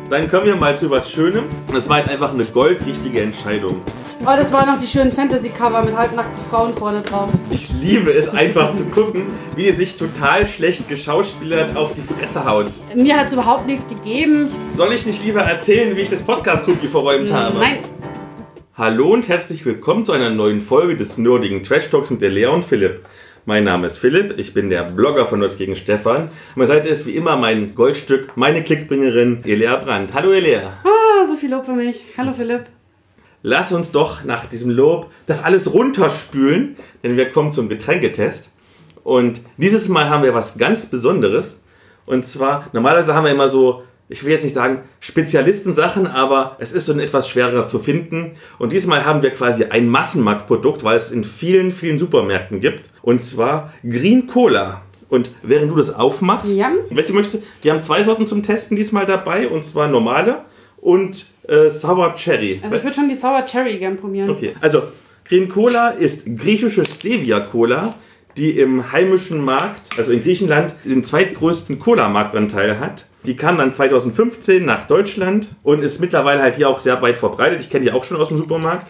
Dann kommen wir mal zu was Schönem. Das war halt einfach eine goldrichtige Entscheidung. Oh, das waren noch die schönen Fantasy-Cover mit halbnackten Frauen vorne drauf. Ich liebe es einfach zu gucken, wie die sich total schlecht geschauspielert auf die Fresse hauen. Mir hat es überhaupt nichts gegeben. Soll ich nicht lieber erzählen, wie ich das Podcast-Cookie verräumt habe? Nein. Hallo und herzlich willkommen zu einer neuen Folge des nerdigen Trash Talks mit der Lea und Philipp. Mein Name ist Philipp, ich bin der Blogger von Nerds gegen Stefan. An meiner Seite ist wie immer mein Goldstück, meine Klickbringerin Elea Brandt. Hallo Elea. Ah, so viel Lob für mich. Hallo Philipp. Lass uns doch nach diesem Lob das alles runterspülen, denn wir kommen zum Getränketest. Und dieses Mal haben wir was ganz Besonderes. Und zwar, normalerweise haben wir immer so, ich will jetzt nicht sagen Spezialistensachen, aber es ist so etwas schwerer zu finden. Und diesmal haben wir quasi ein Massenmarktprodukt, weil es in vielen, vielen Supermärkten gibt. Und zwar Green Cola. Und während du das aufmachst, ja. Welche möchtest du? Wir haben 2 Sorten zum Testen diesmal dabei. Und zwar normale und Sour Cherry. Also ich würde schon die Sour Cherry gern probieren. Okay, also Green Cola ist griechische Stevia Cola, die im heimischen Markt, also in Griechenland, den zweitgrößten Cola-Marktanteil hat. Die kam dann 2015 nach Deutschland und ist mittlerweile halt hier auch sehr weit verbreitet. Ich kenne die auch schon aus dem Supermarkt.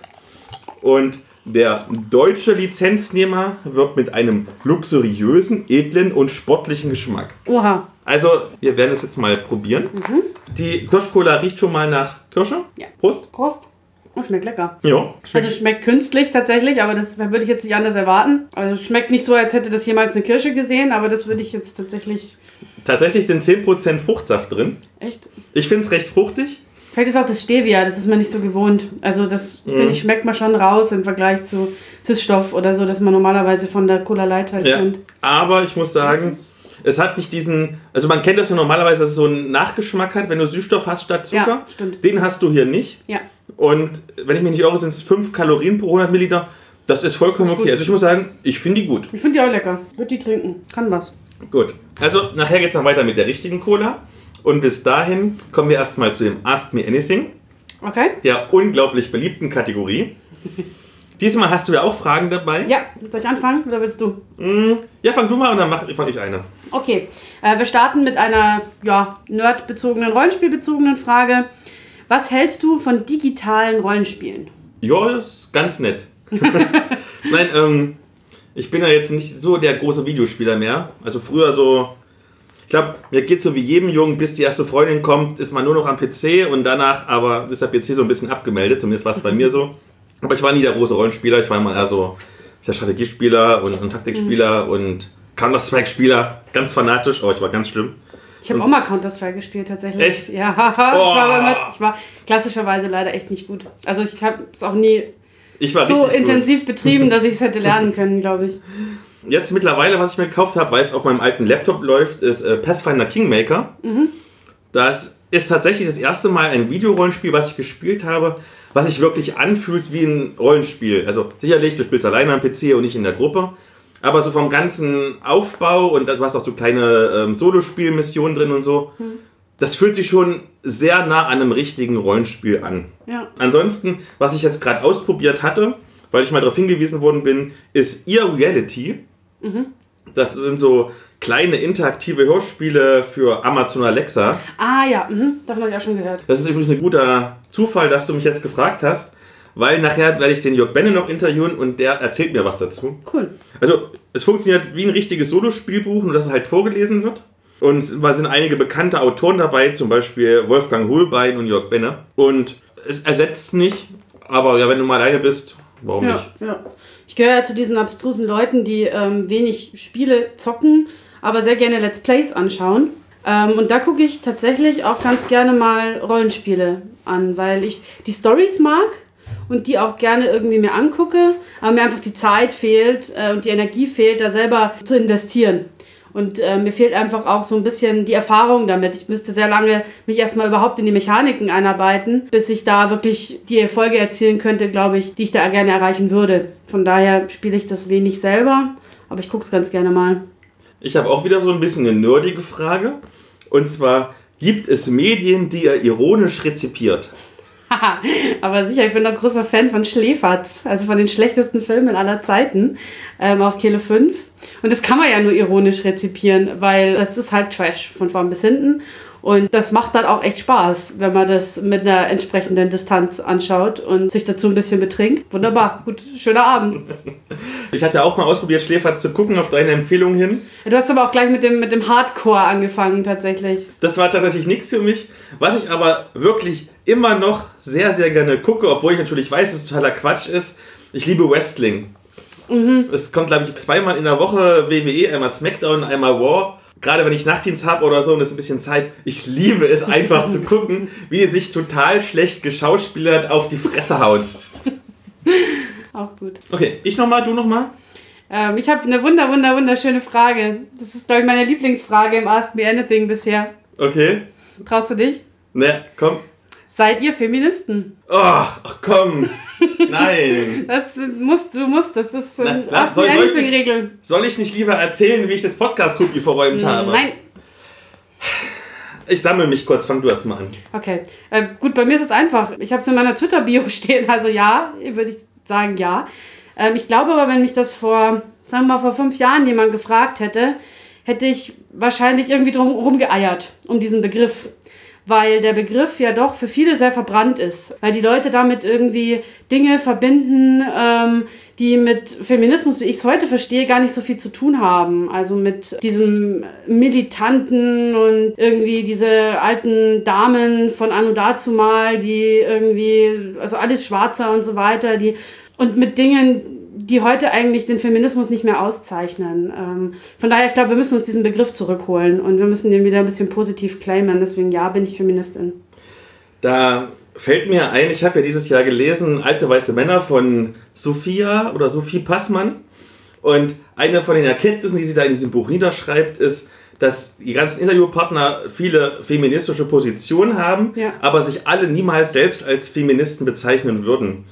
Und der deutsche Lizenznehmer wirbt mit einem luxuriösen, edlen und sportlichen Geschmack. Oha. Also, wir werden es jetzt mal probieren. Die Kirschcola riecht schon mal nach Kirsche. Ja. Prost. Prost. Oh, schmeckt lecker. Ja. Also schmeckt künstlich tatsächlich, aber das würde ich jetzt nicht anders erwarten. Also schmeckt nicht so, als hätte das jemals eine Kirsche gesehen, aber das würde ich jetzt tatsächlich... Tatsächlich sind 10% Fruchtsaft drin. Echt? Ich finde es recht fruchtig. Vielleicht ist auch das Stevia, das ist man nicht so gewohnt. Also das, finde ich, schmeckt man schon raus im Vergleich zu Süßstoff oder so, dass man normalerweise von der Cola Light halt kennt. Aber ich muss sagen, es hat nicht diesen... Also man kennt das ja normalerweise, dass es so einen Nachgeschmack hat, wenn du Süßstoff hast statt Zucker. Ja, stimmt. Den hast du hier nicht. Ja. Und wenn ich mich nicht irre, sind es 5 Kalorien pro 100 Milliliter. Das ist vollkommen okay. Also ich muss sagen, ich finde die gut. Ich finde die auch lecker. Würde die trinken. Kann was. Gut. Also nachher geht es dann weiter mit der richtigen Cola. Und bis dahin kommen wir erstmal zu dem Ask Me Anything. Okay. Der unglaublich beliebten Kategorie. Diesmal hast du ja auch Fragen dabei. Ja, soll ich anfangen oder willst du? Ja, fang du mal und dann fange ich eine. Okay, wir starten mit einer nerdbezogenen, rollenspielbezogenen Frage. Was hältst du von digitalen Rollenspielen? Ja, das ist ganz nett. Nein, ich bin ja jetzt nicht so der große Videospieler mehr. Also früher so, ich glaube, mir geht so wie jedem Jungen, bis die erste Freundin kommt, ist man nur noch am PC und danach aber ist der PC so ein bisschen abgemeldet, zumindest war es bei mir so. Aber ich war nie der große Rollenspieler, ich war immer eher so der Strategiespieler und Taktikspieler und Counter-Strike-Spieler, ganz fanatisch, aber ich war ganz schlimm. Ich habe auch mal Counter-Strike gespielt, tatsächlich. Echt? Ja, ich war klassischerweise leider echt nicht gut. Also ich habe es auch nie so intensiv betrieben, dass ich es hätte lernen können, glaube ich. Jetzt mittlerweile, was ich mir gekauft habe, weil es auf meinem alten Laptop läuft, ist Pathfinder Kingmaker. Das ist tatsächlich das erste Mal ein Videorollenspiel, was ich gespielt habe, was sich wirklich anfühlt wie ein Rollenspiel. Also sicherlich, du spielst alleine am PC und nicht in der Gruppe. Aber so vom ganzen Aufbau und du hast auch so kleine Solospielmissionen drin und so. Das fühlt sich schon sehr nah an einem richtigen Rollenspiel an. Ja. Ansonsten, was ich jetzt gerade ausprobiert hatte, weil ich mal darauf hingewiesen worden bin, ist Ear Reality. Das sind so kleine interaktive Hörspiele für Amazon Alexa. Ah ja, davon habe ich auch schon gehört. Das ist übrigens ein guter Zufall, dass du mich jetzt gefragt hast, weil nachher werde ich den Jörg Benne noch interviewen und der erzählt mir was dazu. Cool. Also es funktioniert wie ein richtiges Solospielbuch, nur dass es halt vorgelesen wird. Und es sind einige bekannte Autoren dabei, zum Beispiel Wolfgang Hohlbein und Jörg Benne. Und es ersetzt es nicht, aber ja, wenn du mal alleine bist, warum nicht? Ja. Ich gehöre ja zu diesen abstrusen Leuten, die wenig Spiele zocken, aber sehr gerne Let's Plays anschauen. Und da gucke ich tatsächlich auch ganz gerne mal Rollenspiele an, weil ich die Storys mag und die auch gerne irgendwie mir angucke, aber mir einfach die Zeit fehlt und die Energie fehlt, da selber zu investieren. Und mir fehlt einfach auch so ein bisschen die Erfahrung damit. Ich müsste sehr lange mich erstmal überhaupt in die Mechaniken einarbeiten, bis ich da wirklich die Erfolge erzielen könnte, glaube ich, die ich da gerne erreichen würde. Von daher spiele ich das wenig selber, aber ich gucke es ganz gerne mal. Ich habe auch wieder so ein bisschen eine nerdige Frage. Und zwar, gibt es Medien, die ihr ironisch rezipiert? Aber sicher, ich bin doch großer Fan von Schläferz, also von den schlechtesten Filmen aller Zeiten auf Tele 5. Und das kann man ja nur ironisch rezipieren, weil das ist halt Trash von vorn bis hinten. Und das macht dann auch echt Spaß, wenn man das mit einer entsprechenden Distanz anschaut und sich dazu ein bisschen betrinkt. Wunderbar, gut, schöner Abend. Ich hatte ja auch mal ausprobiert, Schläferz zu gucken, auf deine Empfehlung hin. Du hast aber auch gleich mit dem Hardcore angefangen, tatsächlich. Das war tatsächlich nichts für mich. Was ich aber wirklich immer noch sehr, sehr gerne gucke, obwohl ich natürlich weiß, dass es totaler Quatsch ist, ich liebe Wrestling. Es kommt, glaube ich, 2-mal in der Woche WWE, einmal SmackDown, einmal Raw. Gerade wenn ich Nachtdienst habe oder so und es ist ein bisschen Zeit, ich liebe es einfach zu gucken, wie die sich total schlecht geschauspielert auf die Fresse hauen. Auch gut. Okay, ich nochmal, du nochmal? Ich habe eine wunderschöne Frage. Das ist, glaube ich, meine Lieblingsfrage im Ask Me Anything bisher. Okay. Traust du dich? Ne, komm. Seid ihr Feministen? Oh, ach komm. Nein. Du musst. Das ist Ask Me Anything-Regel. Soll ich nicht lieber erzählen, wie ich das Podcast-Cookie verräumt habe? Nein. Ich sammle mich kurz, fang du erst mal an. Okay. Gut, bei mir ist es einfach. Ich habe es in meiner Twitter-Bio stehen, also ja, würde ich sagen, ja. Ich glaube aber, wenn mich das vor 5 Jahren jemand gefragt hätte, hätte ich wahrscheinlich irgendwie drum rumgeeiert um diesen Begriff. Weil der Begriff ja doch für viele sehr verbrannt ist. Weil die Leute damit irgendwie Dinge verbinden, die mit Feminismus, wie ich es heute verstehe, gar nicht so viel zu tun haben. Also mit diesem Militanten und irgendwie diese alten Damen von anno dazumal, die irgendwie, also alles Schwarzer und so weiter, und mit Dingen, die heute eigentlich den Feminismus nicht mehr auszeichnen. Von daher, ich glaube, wir müssen uns diesen Begriff zurückholen und wir müssen den wieder ein bisschen positiv claimen. Deswegen, ja, bin ich Feministin. Da fällt mir ein, ich habe ja dieses Jahr gelesen, Alte weiße Männer von Sophie Passmann. Und eine von den Erkenntnissen, die sie da in diesem Buch niederschreibt, ist, dass die ganzen Interviewpartner viele feministische Positionen haben, aber sich alle niemals selbst als Feministen bezeichnen würden.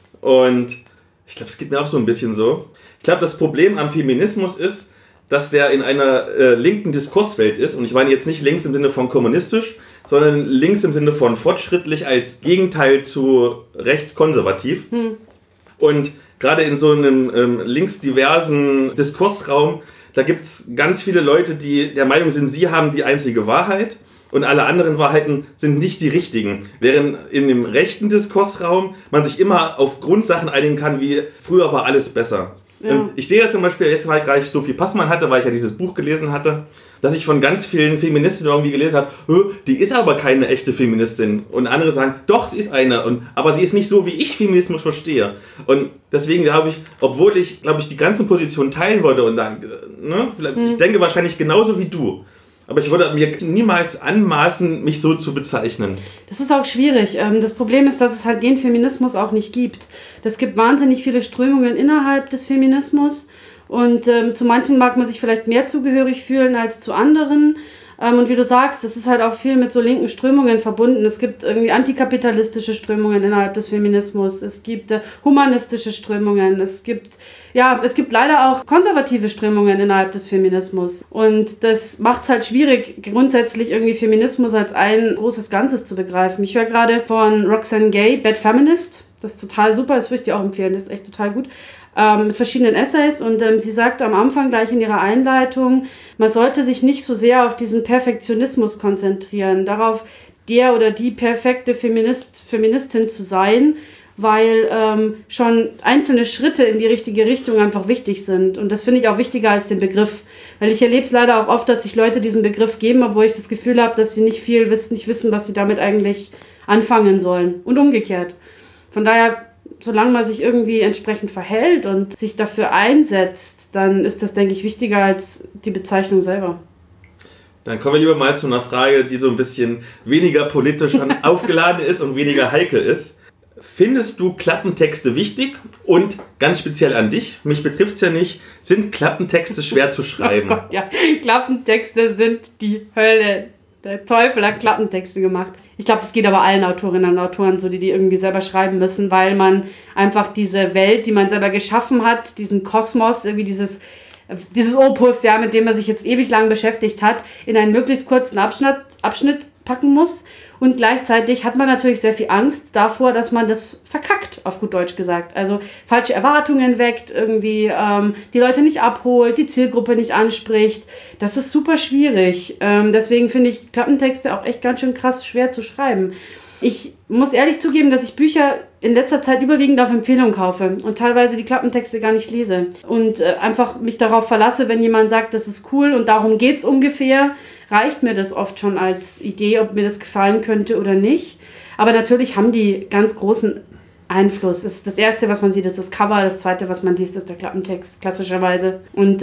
Und ich glaube, es geht mir auch so ein bisschen so. Ich glaube, das Problem am Feminismus ist, dass der in einer linken Diskurswelt ist. Und ich meine jetzt nicht links im Sinne von kommunistisch, sondern links im Sinne von fortschrittlich als Gegenteil zu rechtskonservativ. Und gerade in so einem linksdiversen Diskursraum, da gibt es ganz viele Leute, die der Meinung sind, sie haben die einzige Wahrheit. Und alle anderen Wahrheiten sind nicht die richtigen. Während in dem rechten Diskursraum man sich immer auf Grundsachen einigen kann, wie früher war alles besser. Ja. Ich sehe das zum Beispiel, jetzt weil ich gerade Sophie Passmann hatte, weil ich ja dieses Buch gelesen hatte, dass ich von ganz vielen Feministinnen irgendwie gelesen habe, die ist aber keine echte Feministin. Und andere sagen, doch, sie ist eine, aber sie ist nicht so, wie ich Feminismus verstehe. Und deswegen glaube ich, obwohl ich, die ganzen Positionen teilen würde und dann, ich denke wahrscheinlich genauso wie du. Aber ich würde mir niemals anmaßen, mich so zu bezeichnen. Das ist auch schwierig. Das Problem ist, dass es halt den Feminismus auch nicht gibt. Es gibt wahnsinnig viele Strömungen innerhalb des Feminismus. Und zu manchen mag man sich vielleicht mehr zugehörig fühlen als zu anderen. Und wie du sagst, das ist halt auch viel mit so linken Strömungen verbunden. Es gibt irgendwie antikapitalistische Strömungen innerhalb des Feminismus. Es gibt humanistische Strömungen. Es gibt leider auch konservative Strömungen innerhalb des Feminismus. Und das macht es halt schwierig, grundsätzlich irgendwie Feminismus als ein großes Ganzes zu begreifen. Ich höre gerade von Roxane Gay, Bad Feminist. Das ist total super, das würde ich dir auch empfehlen. Das ist echt total gut. Mit verschiedenen Essays und sie sagt am Anfang gleich in ihrer Einleitung, man sollte sich nicht so sehr auf diesen Perfektionismus konzentrieren, darauf der oder die perfekte Feministin zu sein, weil schon einzelne Schritte in die richtige Richtung einfach wichtig sind und das finde ich auch wichtiger als den Begriff, weil ich erlebe es leider auch oft, dass sich Leute diesen Begriff geben, obwohl ich das Gefühl habe, dass sie nicht wissen, was sie damit eigentlich anfangen sollen und umgekehrt. Von daher, solange man sich irgendwie entsprechend verhält und sich dafür einsetzt, dann ist das, denke ich, wichtiger als die Bezeichnung selber. Dann kommen wir lieber mal zu einer Frage, die so ein bisschen weniger politisch aufgeladen ist und weniger heikel ist. Findest du Klappentexte wichtig? Und ganz speziell an dich, mich betrifft es ja nicht, sind Klappentexte schwer zu schreiben? Oh Gott, ja, Klappentexte sind die Hölle. Der Teufel hat Klappentexte gemacht. Ich glaube, das geht aber allen Autorinnen und Autoren so, die irgendwie selber schreiben müssen, weil man einfach diese Welt, die man selber geschaffen hat, diesen Kosmos, irgendwie dieses Opus, ja, mit dem man sich jetzt ewig lang beschäftigt hat, in einen möglichst kurzen Abschnitt packen muss. Und gleichzeitig hat man natürlich sehr viel Angst davor, dass man das verkackt. verbuggt, auf gut Deutsch gesagt. Also falsche Erwartungen weckt, irgendwie die Leute nicht abholt, die Zielgruppe nicht anspricht. Das ist super schwierig. Deswegen finde ich Klappentexte auch echt ganz schön krass schwer zu schreiben. Ich muss ehrlich zugeben, dass ich Bücher in letzter Zeit überwiegend auf Empfehlung kaufe und teilweise die Klappentexte gar nicht lese und einfach mich darauf verlasse, wenn jemand sagt, das ist cool und darum geht's ungefähr, reicht mir das oft schon als Idee, ob mir das gefallen könnte oder nicht. Aber natürlich haben die ganz großen Einfluss. Das erste, was man sieht, ist das Cover, das zweite, was man liest, ist der Klappentext, klassischerweise. Und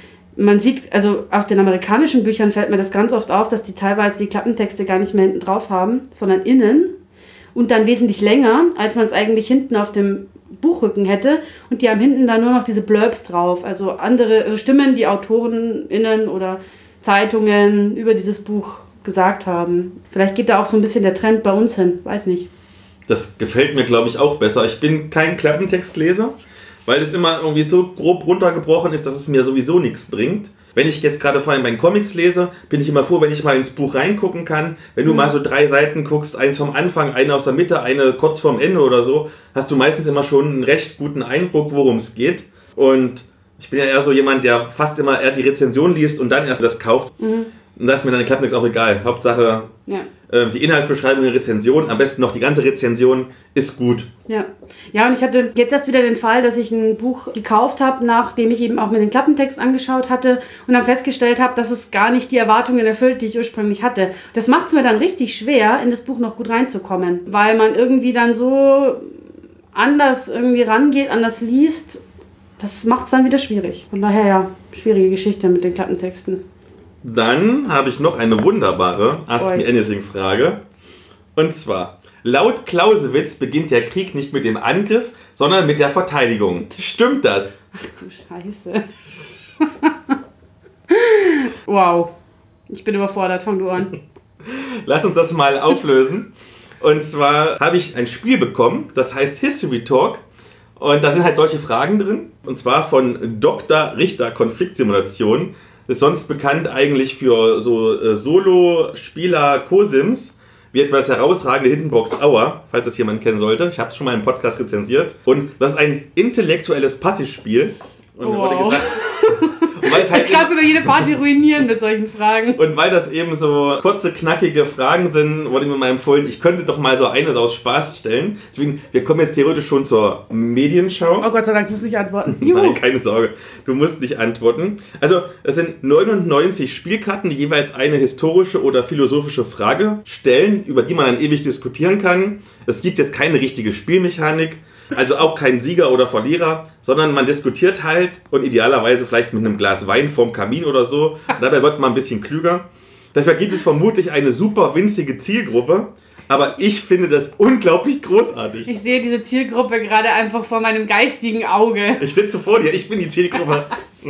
man sieht, also auf den amerikanischen Büchern fällt mir das ganz oft auf, dass die teilweise die Klappentexte gar nicht mehr hinten drauf haben, sondern innen und dann wesentlich länger, als man es eigentlich hinten auf dem Buchrücken hätte. Und die haben hinten dann nur noch diese Blurbs drauf, also andere Stimmen, die AutorenInnen oder Zeitungen über dieses Buch gesagt haben. Vielleicht geht da auch so ein bisschen der Trend bei uns hin, weiß nicht. Das gefällt mir, glaube ich, auch besser. Ich bin kein Klappentextleser, weil es immer irgendwie so grob runtergebrochen ist, dass es mir sowieso nichts bringt. Wenn ich jetzt gerade vor allem bei Comics lese, bin ich immer froh, wenn ich mal ins Buch reingucken kann. Wenn du mal so 3 Seiten guckst, eins vom Anfang, eine aus der Mitte, eine kurz vorm Ende oder so, hast du meistens immer schon einen recht guten Eindruck, worum es geht. Und ich bin ja eher so jemand, der fast immer eher die Rezension liest und dann erst das kauft. Und da ist mir dann Klapptext auch egal. Hauptsache, die Inhaltsbeschreibung der Rezension, am besten noch die ganze Rezension, ist gut. Ja, und ich hatte jetzt erst wieder den Fall, dass ich ein Buch gekauft habe, nachdem ich eben auch mir den Klappentext angeschaut hatte und dann festgestellt habe, dass es gar nicht die Erwartungen erfüllt, die ich ursprünglich hatte. Das macht es mir dann richtig schwer, in das Buch noch gut reinzukommen, weil man irgendwie dann so anders irgendwie rangeht, anders liest. Das macht es dann wieder schwierig. Von daher ja, schwierige Geschichte mit den Klappentexten. Dann habe ich noch eine wunderbare Ask Me Anything-Frage. Und zwar, laut Clausewitz beginnt der Krieg nicht mit dem Angriff, sondern mit der Verteidigung. Stimmt das? Ach du Scheiße. Wow. Ich bin überfordert, fang du an. Lass uns das mal auflösen. Und zwar habe ich ein Spiel bekommen, das heißt History Talk. Und da sind halt solche Fragen drin. Und zwar von Dr. Richter Konfliktsimulation. Ist sonst bekannt eigentlich für so Solo-Spieler Co-Sims, wie etwa das herausragende Hindenburgs Hour, falls das jemand kennen sollte. Ich habe es schon mal im Podcast rezensiert. Und das ist ein intellektuelles Partyspiel. Und mir wurde gesagt, kannst du doch jede Party ruinieren mit solchen Fragen. Und weil das eben so kurze, knackige Fragen sind, wurde mir mal empfohlen, ich könnte doch mal so eines aus Spaß stellen. Deswegen, wir kommen jetzt theoretisch schon zur Medienschau. Oh Gott sei Dank, ich muss nicht antworten. Nein, keine Sorge, du musst nicht antworten. Also, es sind 99 Spielkarten, die jeweils eine historische oder philosophische Frage stellen, über die man dann ewig diskutieren kann. Es gibt jetzt keine richtige Spielmechanik. Also auch kein Sieger oder Verlierer, sondern man diskutiert halt und idealerweise vielleicht mit einem Glas Wein vorm Kamin oder so. Dabei wird man ein bisschen klüger. Dafür gibt es vermutlich eine super winzige Zielgruppe, aber ich finde das unglaublich großartig. Ich sehe diese Zielgruppe gerade einfach vor meinem geistigen Auge. Ich sitze vor dir, ich bin die Zielgruppe.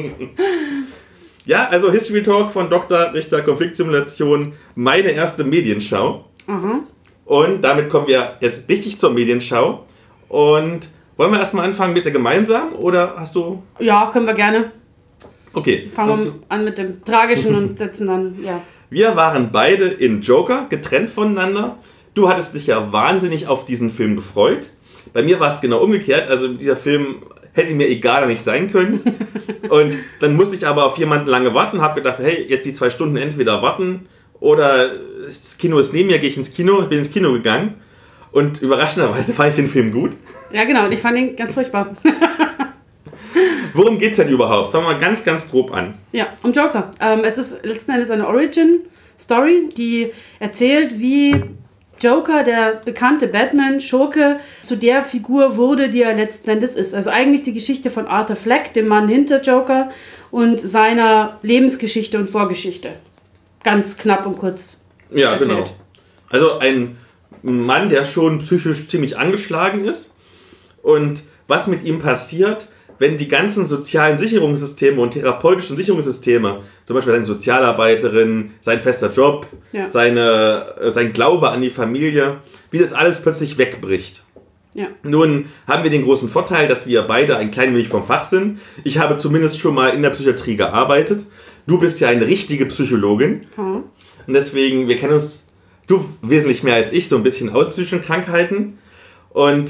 Ja, also History Talk von Dr. Richter Konfliktsimulation, meine erste Medienschau. Und damit kommen wir jetzt richtig zur Medienschau. Und wollen wir erstmal anfangen mit der gemeinsam oder hast du... Ja, können wir gerne. Okay. Fangen wir an mit dem Tragischen und setzen dann, ja. Wir waren beide in Joker, getrennt voneinander. Du hattest dich ja wahnsinnig auf diesen Film gefreut. Bei mir war es genau umgekehrt. Also dieser Film hätte mir egaler nicht sein können. Und dann musste ich aber auf jemanden lange warten. Habe gedacht, hey, jetzt die 2 Stunden entweder warten oder das Kino ist neben mir, gehe ich ins Kino. Ich bin ins Kino gegangen. Und überraschenderweise fand ich den Film gut. Ja, genau. Und ich fand ihn ganz furchtbar. Worum geht's denn überhaupt? Fangen wir mal ganz, ganz grob an. Ja, um Joker. Es ist letzten Endes eine Origin-Story, die erzählt, wie Joker, der bekannte Batman-Schurke, zu der Figur wurde, die er letzten Endes ist. Also eigentlich die Geschichte von Arthur Fleck, dem Mann hinter Joker, und seiner Lebensgeschichte und Vorgeschichte. Ganz knapp und kurz erzählt. Genau. Also ein Mann, der schon psychisch ziemlich angeschlagen ist. Und was mit ihm passiert, wenn die ganzen sozialen Sicherungssysteme und therapeutischen Sicherungssysteme, zum Beispiel seine Sozialarbeiterin, sein fester Job, sein Glaube an die Familie, wie das alles plötzlich wegbricht. Ja. Nun haben wir den großen Vorteil, dass wir beide ein klein wenig vom Fach sind. Ich habe zumindest schon mal in der Psychiatrie gearbeitet. Du bist ja eine richtige Psychologin. Und deswegen, wir kennen uns, du wesentlich mehr als ich, so ein bisschen aus psychischen Krankheiten. Und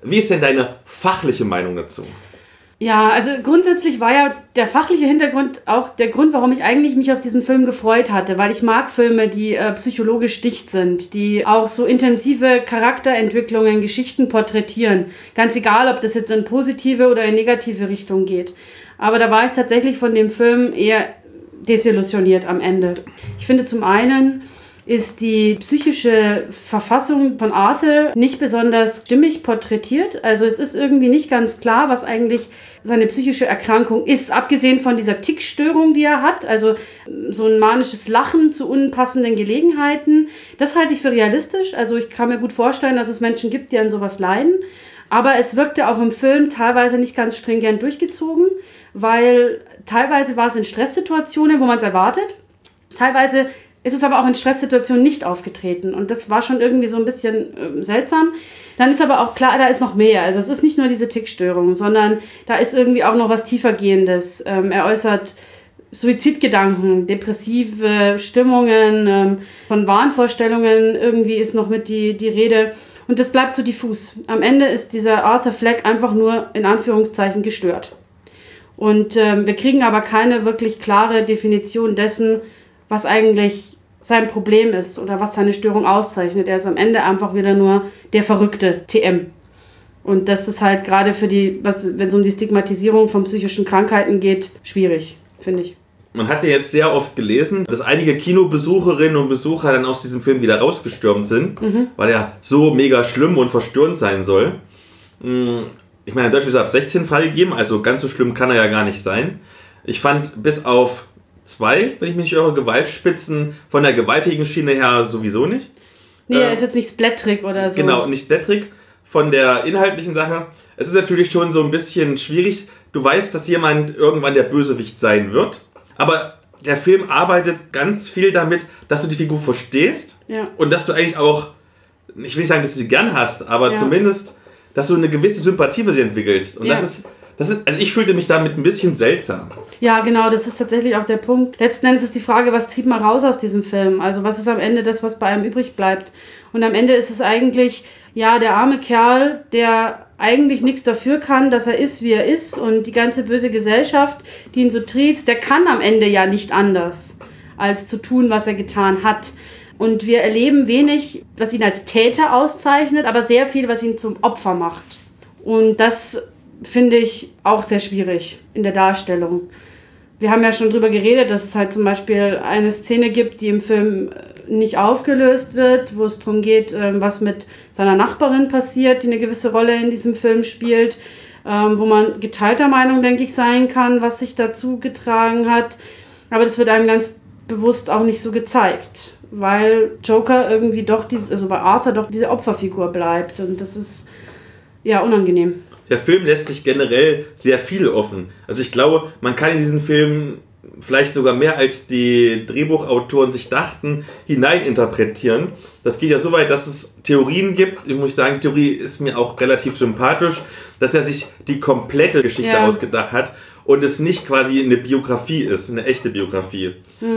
Wie ist denn deine fachliche Meinung dazu? Ja, also grundsätzlich war ja der fachliche Hintergrund auch der Grund, warum ich eigentlich mich auf diesen Film gefreut hatte, weil ich mag Filme, die psychologisch dicht sind, die auch so intensive Charakterentwicklungen, Geschichten porträtieren. Ganz egal, ob das jetzt in positive oder in negative Richtung geht. Aber da war ich tatsächlich von dem Film eher desillusioniert am Ende. Ich finde zum einen ist die psychische Verfassung von Arthur nicht besonders stimmig porträtiert. Also es ist irgendwie nicht ganz klar, was eigentlich seine psychische Erkrankung ist. Abgesehen von dieser Tickstörung, die er hat, also so ein manisches Lachen zu unpassenden Gelegenheiten. Das halte ich für realistisch. Also ich kann mir gut vorstellen, dass es Menschen gibt, die an sowas leiden. Aber es wirkte auch im Film teilweise nicht ganz stringent durchgezogen, weil teilweise war es in Stresssituationen, wo man es erwartet. Teilweise ist es aber auch in Stresssituationen nicht aufgetreten. Und das war schon irgendwie so ein bisschen seltsam. Dann ist aber auch klar, da ist noch mehr. Also es ist nicht nur diese Tickstörung, sondern da ist irgendwie auch noch was tiefergehendes. Er äußert Suizidgedanken, depressive Stimmungen, von Wahnvorstellungen irgendwie ist noch mit die Rede. Und das bleibt so diffus. Am Ende ist dieser Arthur Fleck einfach nur in Anführungszeichen gestört. Und wir kriegen aber keine wirklich klare Definition dessen, was eigentlich sein Problem ist oder was seine Störung auszeichnet. Er ist am Ende einfach wieder nur der verrückte TM. Und das ist halt gerade für wenn es um die Stigmatisierung von psychischen Krankheiten geht, schwierig, finde ich. Man hat ja jetzt sehr oft gelesen, dass einige Kinobesucherinnen und Besucher dann aus diesem Film wieder rausgestürmt sind, weil er so mega schlimm und verstörend sein soll. Ich meine, in Deutschland ist er ab 16 freigegeben, also ganz so schlimm kann er ja gar nicht sein. Ich fand bis auf 2, wenn ich mich nicht irre, Gewaltspitzen von der gewaltigen Schiene her sowieso nicht. Nee, er ist jetzt nicht splatterig oder so. Genau, nicht splatterig. Von der inhaltlichen Sache. Es ist natürlich schon so ein bisschen schwierig. Du weißt, dass jemand irgendwann der Bösewicht sein wird. Aber der Film arbeitet ganz viel damit, dass du die Figur verstehst. Ja. Und dass du eigentlich auch, ich will nicht sagen, dass du sie gern hast, aber zumindest, dass du eine gewisse Sympathie für sie entwickelst. Und das ist, also ich fühlte mich damit ein bisschen seltsam. Ja, genau, das ist tatsächlich auch der Punkt. Letzten Endes ist die Frage, was zieht man raus aus diesem Film? Also was ist am Ende das, was bei einem übrig bleibt? Und am Ende ist es eigentlich, ja, der arme Kerl, der eigentlich nichts dafür kann, dass er ist, wie er ist. Und die ganze böse Gesellschaft, die ihn so triezt, der kann am Ende ja nicht anders, als zu tun, was er getan hat. Und wir erleben wenig, was ihn als Täter auszeichnet, aber sehr viel, was ihn zum Opfer macht. Und das finde ich auch sehr schwierig in der Darstellung. Wir haben ja schon drüber geredet, dass es halt zum Beispiel eine Szene gibt, die im Film nicht aufgelöst wird, wo es darum geht, was mit seiner Nachbarin passiert, die eine gewisse Rolle in diesem Film spielt, wo man geteilter Meinung, denke ich, sein kann, was sich dazu getragen hat. Aber das wird einem ganz bewusst auch nicht so gezeigt, weil Joker irgendwie doch bei Arthur doch diese Opferfigur bleibt und das ist ja unangenehm. Der Film lässt sich generell sehr viel offen. Also ich glaube, man kann in diesen Film vielleicht sogar mehr als die Drehbuchautoren sich dachten, hineininterpretieren. Das geht ja so weit, dass es Theorien gibt. Ich muss sagen, Theorie ist mir auch relativ sympathisch, dass er sich die komplette Geschichte ausgedacht hat und es nicht quasi eine Biografie ist, eine echte Biografie.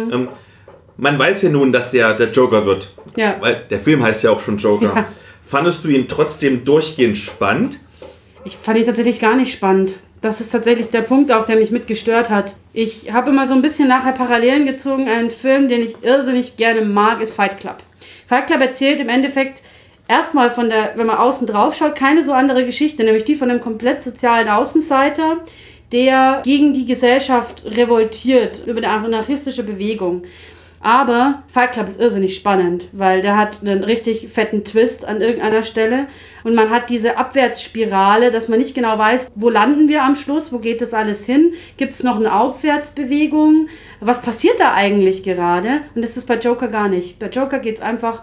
Man weiß ja nun, dass der Joker wird. Ja. Weil der Film heißt ja auch schon Joker. Ja. Fandest du ihn trotzdem durchgehend spannend? Ich fand ihn tatsächlich gar nicht spannend. Das ist tatsächlich der Punkt auch, der mich mitgestört hat. Ich habe immer so ein bisschen nachher Parallelen gezogen. Ein Film, den ich irrsinnig gerne mag, ist Fight Club. Fight Club erzählt im Endeffekt erstmal wenn man außen drauf schaut, keine so andere Geschichte, nämlich die von einem komplett sozialen Außenseiter, der gegen die Gesellschaft revoltiert über eine anarchistische Bewegung. Aber Fight Club ist irrsinnig spannend, weil der hat einen richtig fetten Twist an irgendeiner Stelle und man hat diese Abwärtsspirale, dass man nicht genau weiß, wo landen wir am Schluss, wo geht das alles hin, gibt es noch eine Aufwärtsbewegung, was passiert da eigentlich gerade? Und das ist bei Joker gar nicht. Bei Joker geht es einfach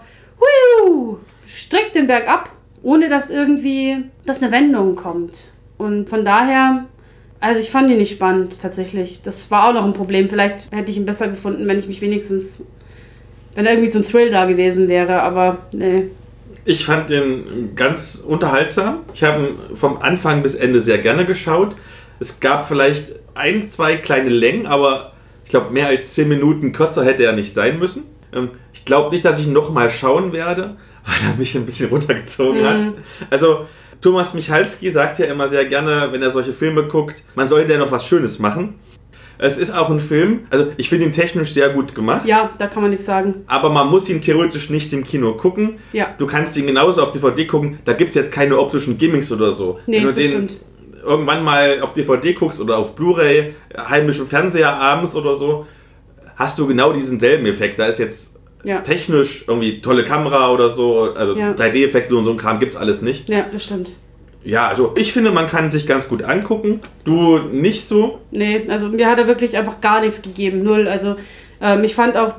strikt den Berg ab, ohne dass eine Wendung kommt. Und von daher... Also ich fand ihn nicht spannend, tatsächlich. Das war auch noch ein Problem. Vielleicht hätte ich ihn besser gefunden, wenn da irgendwie so ein Thrill da gewesen wäre, aber nee. Ich fand den ganz unterhaltsam. Ich habe ihn vom Anfang bis Ende sehr gerne geschaut. Es gab vielleicht 1, 2 kleine Längen, aber ich glaube, mehr als 10 Minuten kürzer hätte er nicht sein müssen. Ich glaube nicht, dass ich ihn nochmal schauen werde, weil er mich ein bisschen runtergezogen hat. Also Thomas Michalski sagt ja immer sehr gerne, wenn er solche Filme guckt, man sollte ja noch was Schönes machen. Es ist auch ein Film, also ich finde ihn technisch sehr gut gemacht. Ja, da kann man nichts sagen. Aber man muss ihn theoretisch nicht im Kino gucken. Ja. Du kannst ihn genauso auf DVD gucken, da gibt es jetzt keine optischen Gimmicks oder so. Nee, wenn du den stimmt. irgendwann mal auf DVD guckst oder auf Blu-ray, heimisch im Fernseher abends oder so, hast du genau diesen selben Effekt. Da ist jetzt technisch irgendwie tolle Kamera oder so, also 3D-Effekte und so ein Kram gibt es alles nicht. Ja, das stimmt. Ja, also ich finde, man kann sich ganz gut angucken. Du nicht so? Nee, also mir hat er wirklich einfach gar nichts gegeben. Null. Also ich fand auch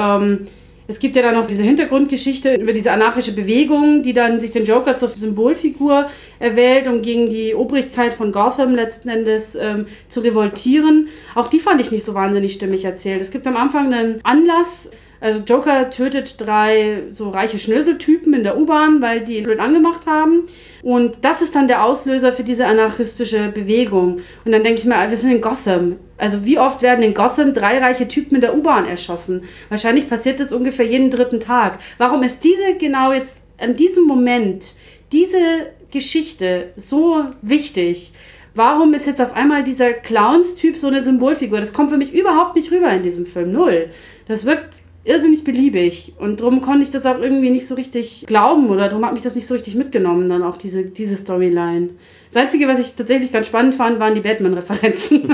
es gibt ja dann noch diese Hintergrundgeschichte über diese anarchische Bewegung, die dann sich den Joker zur Symbolfigur erwählt, um gegen die Obrigkeit von Gotham letzten Endes zu revoltieren. Auch die fand ich nicht so wahnsinnig stimmig erzählt. Es gibt am Anfang einen Anlass. Also Joker tötet 3 so reiche Schnöseltypen in der U-Bahn, weil die ihn blöd angemacht haben. Und das ist dann der Auslöser für diese anarchistische Bewegung. Und dann denke ich mir, wir sind in Gotham. Also wie oft werden in Gotham 3 reiche Typen in der U-Bahn erschossen? Wahrscheinlich passiert das ungefähr jeden 3. Tag. Warum ist genau jetzt an diesem Moment diese Geschichte so wichtig? Warum ist jetzt auf einmal dieser Clowns-Typ so eine Symbolfigur? Das kommt für mich überhaupt nicht rüber in diesem Film. Null. Das wirkt irrsinnig beliebig und darum konnte ich das auch irgendwie nicht so richtig glauben oder darum hat mich das nicht so richtig mitgenommen, dann auch diese Storyline. Das Einzige, was ich tatsächlich ganz spannend fand, waren die Batman-Referenzen.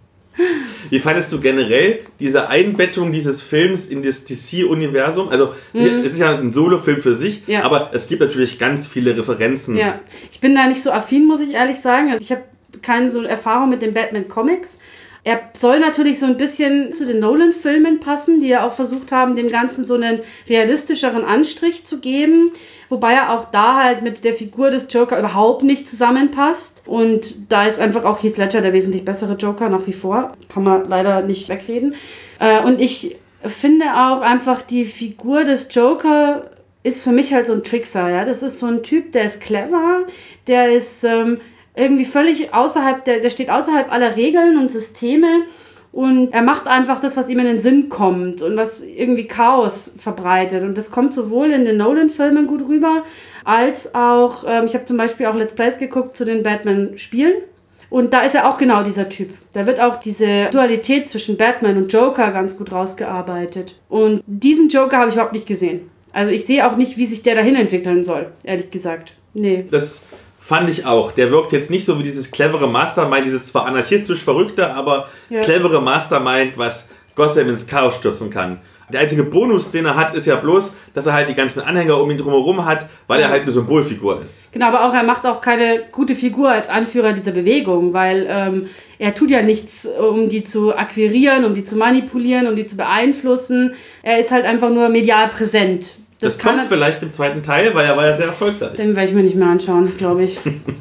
Wie fandest du generell diese Einbettung dieses Films in das DC-Universum? Also es ist ja ein Solo-Film für sich, aber es gibt natürlich ganz viele Referenzen. Ja, ich bin da nicht so affin, muss ich ehrlich sagen. Also ich habe keine so Erfahrung mit den Batman-Comics. Er soll natürlich so ein bisschen zu den Nolan-Filmen passen, die ja auch versucht haben, dem Ganzen so einen realistischeren Anstrich zu geben. Wobei er auch da halt mit der Figur des Joker überhaupt nicht zusammenpasst. Und da ist einfach auch Heath Ledger der wesentlich bessere Joker nach wie vor. Kann man leider nicht wegreden. Und ich finde auch einfach, die Figur des Joker ist für mich halt so ein Trickser. Ja? Das ist so ein Typ, der ist clever, der ist irgendwie völlig außerhalb, der steht außerhalb aller Regeln und Systeme und er macht einfach das, was ihm in den Sinn kommt und was irgendwie Chaos verbreitet. Und das kommt sowohl in den Nolan-Filmen gut rüber, als auch, ich habe zum Beispiel auch Let's Plays geguckt zu den Batman-Spielen. Und da ist er auch genau dieser Typ. Da wird auch diese Dualität zwischen Batman und Joker ganz gut rausgearbeitet. Und diesen Joker habe ich überhaupt nicht gesehen. Also ich sehe auch nicht, wie sich der dahin entwickeln soll, ehrlich gesagt. Nee. Das fand ich auch. Der wirkt jetzt nicht so wie dieses clevere Mastermind, dieses zwar anarchistisch Verrückte, aber clevere Mastermind, was Gotham ins Chaos stürzen kann. Der einzige Bonus, den er hat, ist ja bloß, dass er halt die ganzen Anhänger um ihn drumherum hat, weil er halt eine Symbolfigur ist. Genau, aber auch er macht auch keine gute Figur als Anführer dieser Bewegung, weil er tut ja nichts, um die zu akquirieren, um die zu manipulieren, um die zu beeinflussen. Er ist halt einfach nur medial präsent. Das kommt vielleicht im 2. Teil, weil er war ja sehr erfolgreich. Den werde ich mir nicht mehr anschauen, glaube ich.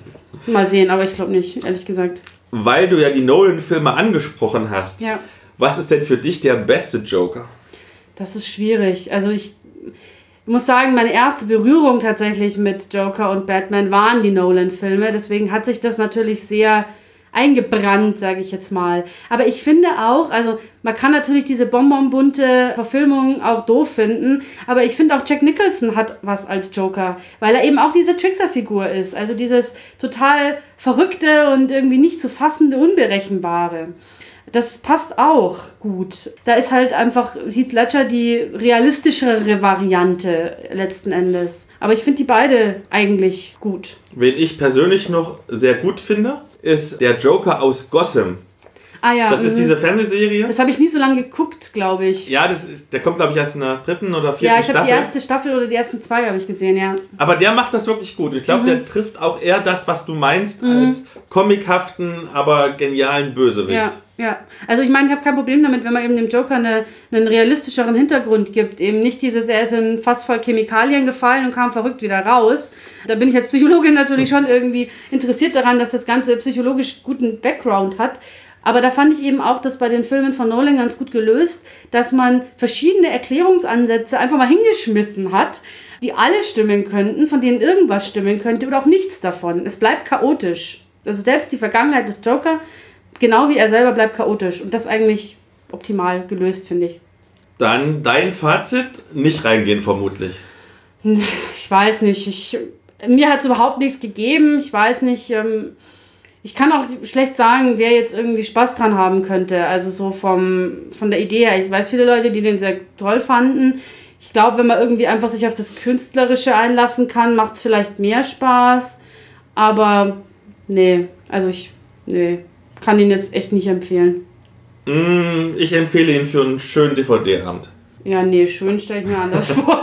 Mal sehen, aber ich glaube nicht, ehrlich gesagt. Weil du ja die Nolan-Filme angesprochen hast. Ja. Was ist denn für dich der beste Joker? Das ist schwierig. Also ich muss sagen, meine erste Berührung tatsächlich mit Joker und Batman waren die Nolan-Filme. Deswegen hat sich das natürlich sehr eingebrannt, sage ich jetzt mal. Aber ich finde auch, also man kann natürlich diese bonbonbunte Verfilmung auch doof finden, aber ich finde auch Jack Nicholson hat was als Joker, weil er eben auch diese Trickser-Figur ist. Also dieses total verrückte und irgendwie nicht zu fassende, unberechenbare. Das passt auch gut. Da ist halt einfach Heath Ledger die realistischere Variante letzten Endes. Aber ich finde die beide eigentlich gut. Wen ich persönlich noch sehr gut finde, ist der Joker aus Gotham. Ah ja. Das ist diese Fernsehserie. Das habe ich nie so lange geguckt, glaube ich. Ja, der kommt, glaube ich, erst in der 3. oder 4. Staffel. Ja, ich habe die erste Staffel oder die ersten 2 habe ich gesehen, ja. Aber der macht das wirklich gut. Ich glaube, der trifft auch eher das, was du meinst, als comichaften, aber genialen Bösewicht. Ja. Also ich meine, ich habe kein Problem damit, wenn man eben dem Joker einen realistischeren Hintergrund gibt. Eben nicht dieses, er ist in fast voll Chemikalien gefallen und kam verrückt wieder raus. Da bin ich als Psychologin natürlich schon irgendwie interessiert daran, dass das Ganze psychologisch guten Background hat. Aber da fand ich eben auch das bei den Filmen von Nolan ganz gut gelöst, dass man verschiedene Erklärungsansätze einfach mal hingeschmissen hat, die alle stimmen könnten, von denen irgendwas stimmen könnte oder auch nichts davon. Es bleibt chaotisch. Also selbst die Vergangenheit des Joker, genau wie er selber, bleibt chaotisch. Und das eigentlich optimal gelöst, finde ich. Dann dein Fazit, nicht reingehen vermutlich. Ich weiß nicht, mir hat es überhaupt nichts gegeben. Ich weiß nicht, ich kann auch schlecht sagen, wer jetzt irgendwie Spaß dran haben könnte. Also so von der Idee her. Ich weiß viele Leute, die den sehr toll fanden. Ich glaube, wenn man irgendwie einfach sich auf das Künstlerische einlassen kann, macht es vielleicht mehr Spaß. Aber nee, kann ihn jetzt echt nicht empfehlen. Ich empfehle ihn für einen schönen DVD-Abend. Ja, nee, schön stelle ich mir anders vor.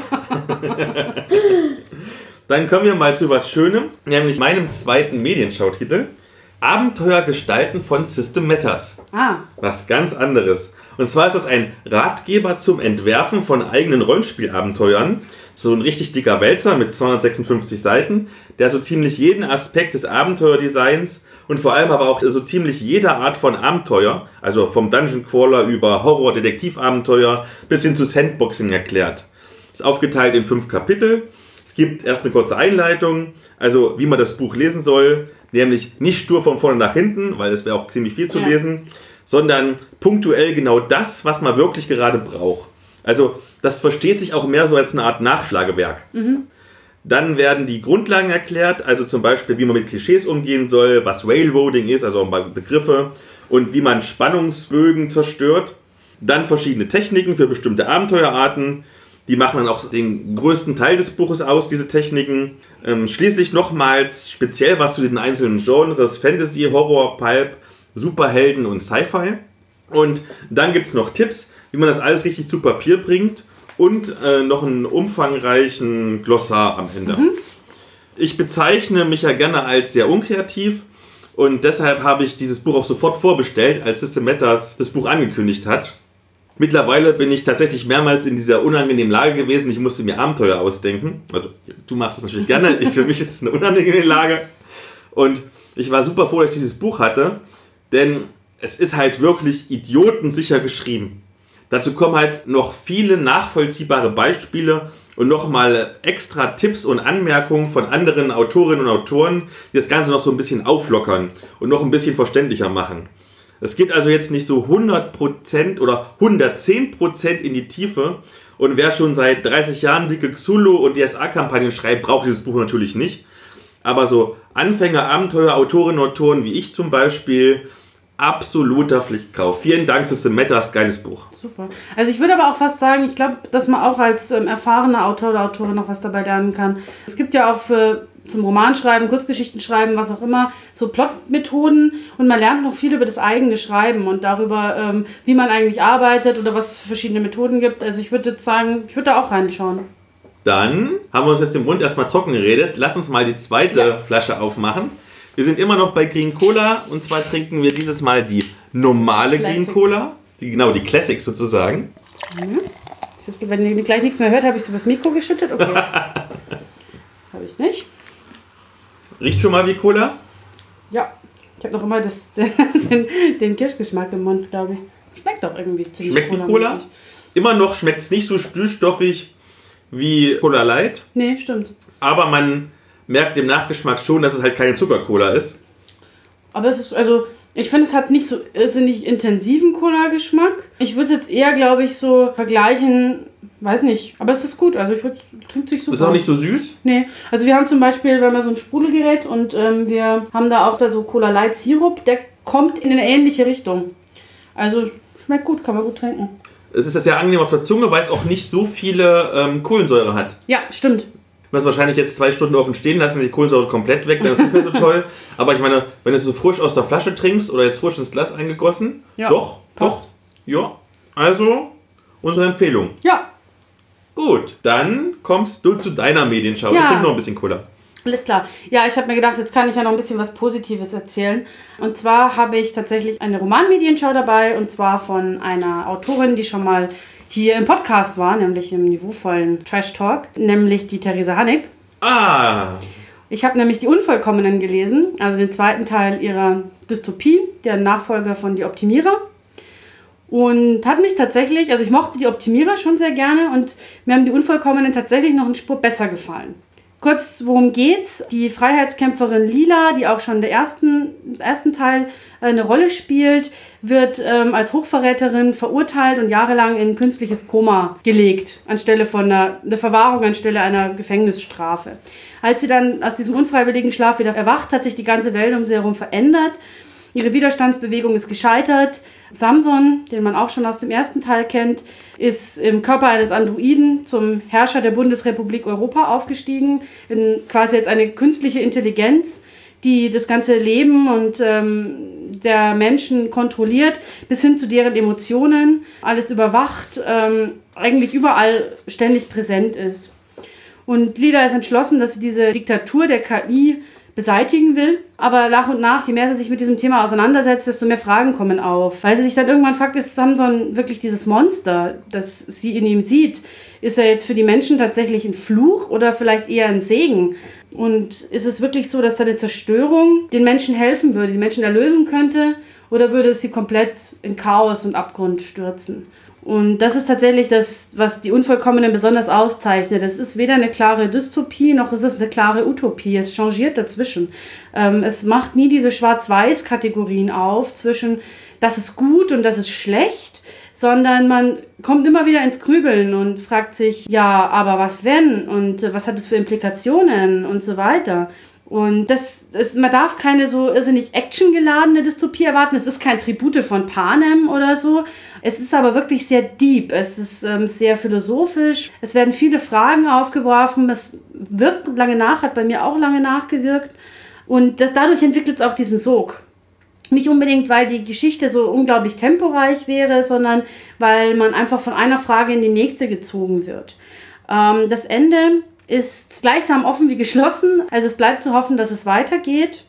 Dann kommen wir mal zu was Schönem, nämlich meinem zweiten Medienschau-Titel. Abenteuer gestalten von System Matters. Was ganz anderes. Und zwar ist das ein Ratgeber zum Entwerfen von eigenen Rollenspielabenteuern. So ein richtig dicker Wälzer mit 256 Seiten, der so ziemlich jeden Aspekt des Abenteuerdesigns und vor allem aber auch so ziemlich jede Art von Abenteuer, also vom Dungeon Crawler über Horror-Detektivabenteuer bis hin zu Sandboxing erklärt. Ist aufgeteilt in 5 Kapitel. Es gibt erst eine kurze Einleitung, also wie man das Buch lesen soll, nämlich nicht stur von vorne nach hinten, weil es wäre auch ziemlich viel zu lesen, sondern punktuell genau das, was man wirklich gerade braucht. Also das versteht sich auch mehr so als eine Art Nachschlagewerk. Dann werden die Grundlagen erklärt, also zum Beispiel, wie man mit Klischees umgehen soll, was Railroading ist, also Begriffe, und wie man Spannungsbögen zerstört. Dann verschiedene Techniken für bestimmte Abenteuerarten. Die machen dann auch den größten Teil des Buches aus, diese Techniken. Schließlich nochmals speziell was zu den einzelnen Genres: Fantasy, Horror, Pulp, Superhelden und Sci-Fi. Und dann gibt es noch Tipps, wie man das alles richtig zu Papier bringt und noch einen umfangreichen Glossar am Ende. Ich bezeichne mich ja gerne als sehr unkreativ und deshalb habe ich dieses Buch auch sofort vorbestellt, als System Matters das Buch angekündigt hat. Mittlerweile bin ich tatsächlich mehrmals in dieser unangenehmen Lage gewesen. Ich musste mir Abenteuer ausdenken. Also, du machst es natürlich gerne. Für mich ist es eine unangenehme Lage. Und ich war super froh, dass ich dieses Buch hatte. Denn es ist halt wirklich idiotensicher geschrieben. Dazu kommen halt noch viele nachvollziehbare Beispiele und nochmal extra Tipps und Anmerkungen von anderen Autorinnen und Autoren, die das Ganze noch so ein bisschen auflockern und noch ein bisschen verständlicher machen. Es geht also jetzt nicht so 100% oder 110% in die Tiefe. Und wer schon seit 30 Jahren dicke Cthulhu- und DSA-Kampagnen schreibt, braucht dieses Buch natürlich nicht. Aber so Anfänger, Abenteuer, Autorinnen und Autoren wie ich zum Beispiel, absoluter Pflichtkauf. Vielen Dank, System Matters, geiles Buch. Super. Also ich würde aber auch fast sagen, ich glaube, dass man auch als erfahrener Autor oder Autorin noch was dabei lernen kann. Es gibt ja auch zum Romanschreiben, Kurzgeschichten schreiben, was auch immer, so Plotmethoden und man lernt noch viel über das eigene Schreiben und darüber, wie man eigentlich arbeitet oder was es für verschiedene Methoden gibt. Also ich würde sagen, ich würde da auch reinschauen. Dann haben wir uns jetzt den Mund erstmal trocken geredet. Lass uns mal die zweite Flasche aufmachen. Wir sind immer noch bei Green Cola und zwar trinken wir dieses Mal die normale Classic. Green Cola. Die Classic sozusagen. Wenn ihr gleich nichts mehr hört, habe ich so übers Mikro geschüttet. Okay. Habe ich nicht. Riecht schon mal wie Cola? Ja. Ich habe noch immer den Kirschgeschmack im Mund, glaube ich. Schmeckt doch irgendwie ziemlich. Schmeckt wie Cola? Immer noch schmeckt es nicht so süßstoffig wie Cola Light. Nee, stimmt. Aber man merkt im Nachgeschmack schon, dass es halt keine Zuckercola ist. Aber es ist, also, ich finde, es hat nicht so irrsinnig intensiven Cola-Geschmack. Ich würde es jetzt eher, glaube ich, so vergleichen, weiß nicht, aber es ist gut. Also, trinkt sich super. Ist auch nicht so süß? Nee. Also, wir haben zum Beispiel, wir haben so ein Sprudelgerät und wir haben da auch so Cola Light Sirup, der kommt in eine ähnliche Richtung. Also, schmeckt gut, kann man gut trinken. Es ist ja sehr angenehm auf der Zunge, weil es auch nicht so viele Kohlensäure hat. Ja, stimmt. Du musst wahrscheinlich jetzt 2 Stunden offen stehen lassen, die Kohlensäure komplett weg, dann ist es nicht mehr so toll. Aber ich meine, wenn du es so frisch aus der Flasche trinkst oder jetzt frisch ins Glas eingegossen, ja, doch. Ja, also unsere Empfehlung. Ja. Gut, dann kommst du zu deiner Medienschau. Ja. Ich trinke noch ein bisschen Cola. Alles klar. Ja, ich habe mir gedacht, jetzt kann ich ja noch ein bisschen was Positives erzählen. Und zwar habe ich tatsächlich eine Romanmedienschau dabei und zwar von einer Autorin, die schon mal hier im Podcast war, nämlich im niveauvollen Trash Talk, nämlich die Theresa Hannig. Ich habe nämlich Die Unvollkommenen gelesen, also den zweiten Teil ihrer Dystopie, der Nachfolger von Die Optimierer. Und hat mich tatsächlich, also ich mochte Die Optimierer schon sehr gerne und mir haben Die Unvollkommenen tatsächlich noch eine Spur besser gefallen. Kurz, worum geht's? Die Freiheitskämpferin Lila, die auch schon im ersten Teil eine Rolle spielt, wird als Hochverräterin verurteilt und jahrelang in ein künstliches Koma gelegt, anstelle von einer Verwahrung, anstelle einer Gefängnisstrafe. Als sie dann aus diesem unfreiwilligen Schlaf wieder erwacht, hat sich die ganze Welt um sie herum verändert. Ihre Widerstandsbewegung ist gescheitert. Samson, den man auch schon aus dem ersten Teil kennt, ist im Körper eines Androiden zum Herrscher der Bundesrepublik Europa aufgestiegen. Quasi als eine künstliche Intelligenz, die das ganze Leben und der Menschen kontrolliert, bis hin zu deren Emotionen, alles überwacht, eigentlich überall ständig präsent ist. Und Lila ist entschlossen, dass sie diese Diktatur der KI beseitigen will. Aber nach und nach, je mehr sie sich mit diesem Thema auseinandersetzt, desto mehr Fragen kommen auf. Weil sie sich dann irgendwann fragt, ist Samson wirklich dieses Monster, das sie in ihm sieht? Ist er jetzt für die Menschen tatsächlich ein Fluch oder vielleicht eher ein Segen? Und ist es wirklich so, dass seine Zerstörung den Menschen helfen würde, die Menschen erlösen könnte? Oder würde es sie komplett in Chaos und Abgrund stürzen? Und das ist tatsächlich das, was die Unvollkommenen besonders auszeichnet. Es ist weder eine klare Dystopie, noch ist es eine klare Utopie. Es changiert dazwischen. Es macht nie diese Schwarz-Weiß-Kategorien auf zwischen das ist gut und das ist schlecht, sondern man kommt immer wieder ins Grübeln und fragt sich, ja, aber was wenn und was hat das für Implikationen und so weiter. Und man darf keine so irrsinnig actiongeladene Dystopie erwarten. Es ist kein Tribute von Panem oder so. Es ist aber wirklich sehr deep. Es ist sehr philosophisch. Es werden viele Fragen aufgeworfen. Es wirkt lange nach, hat bei mir auch lange nachgewirkt. Und dadurch entwickelt es auch diesen Sog. Nicht unbedingt, weil die Geschichte so unglaublich temporeich wäre, sondern weil man einfach von einer Frage in die nächste gezogen wird. Das Ende ist gleichsam offen wie geschlossen. Also es bleibt zu hoffen, dass es weitergeht.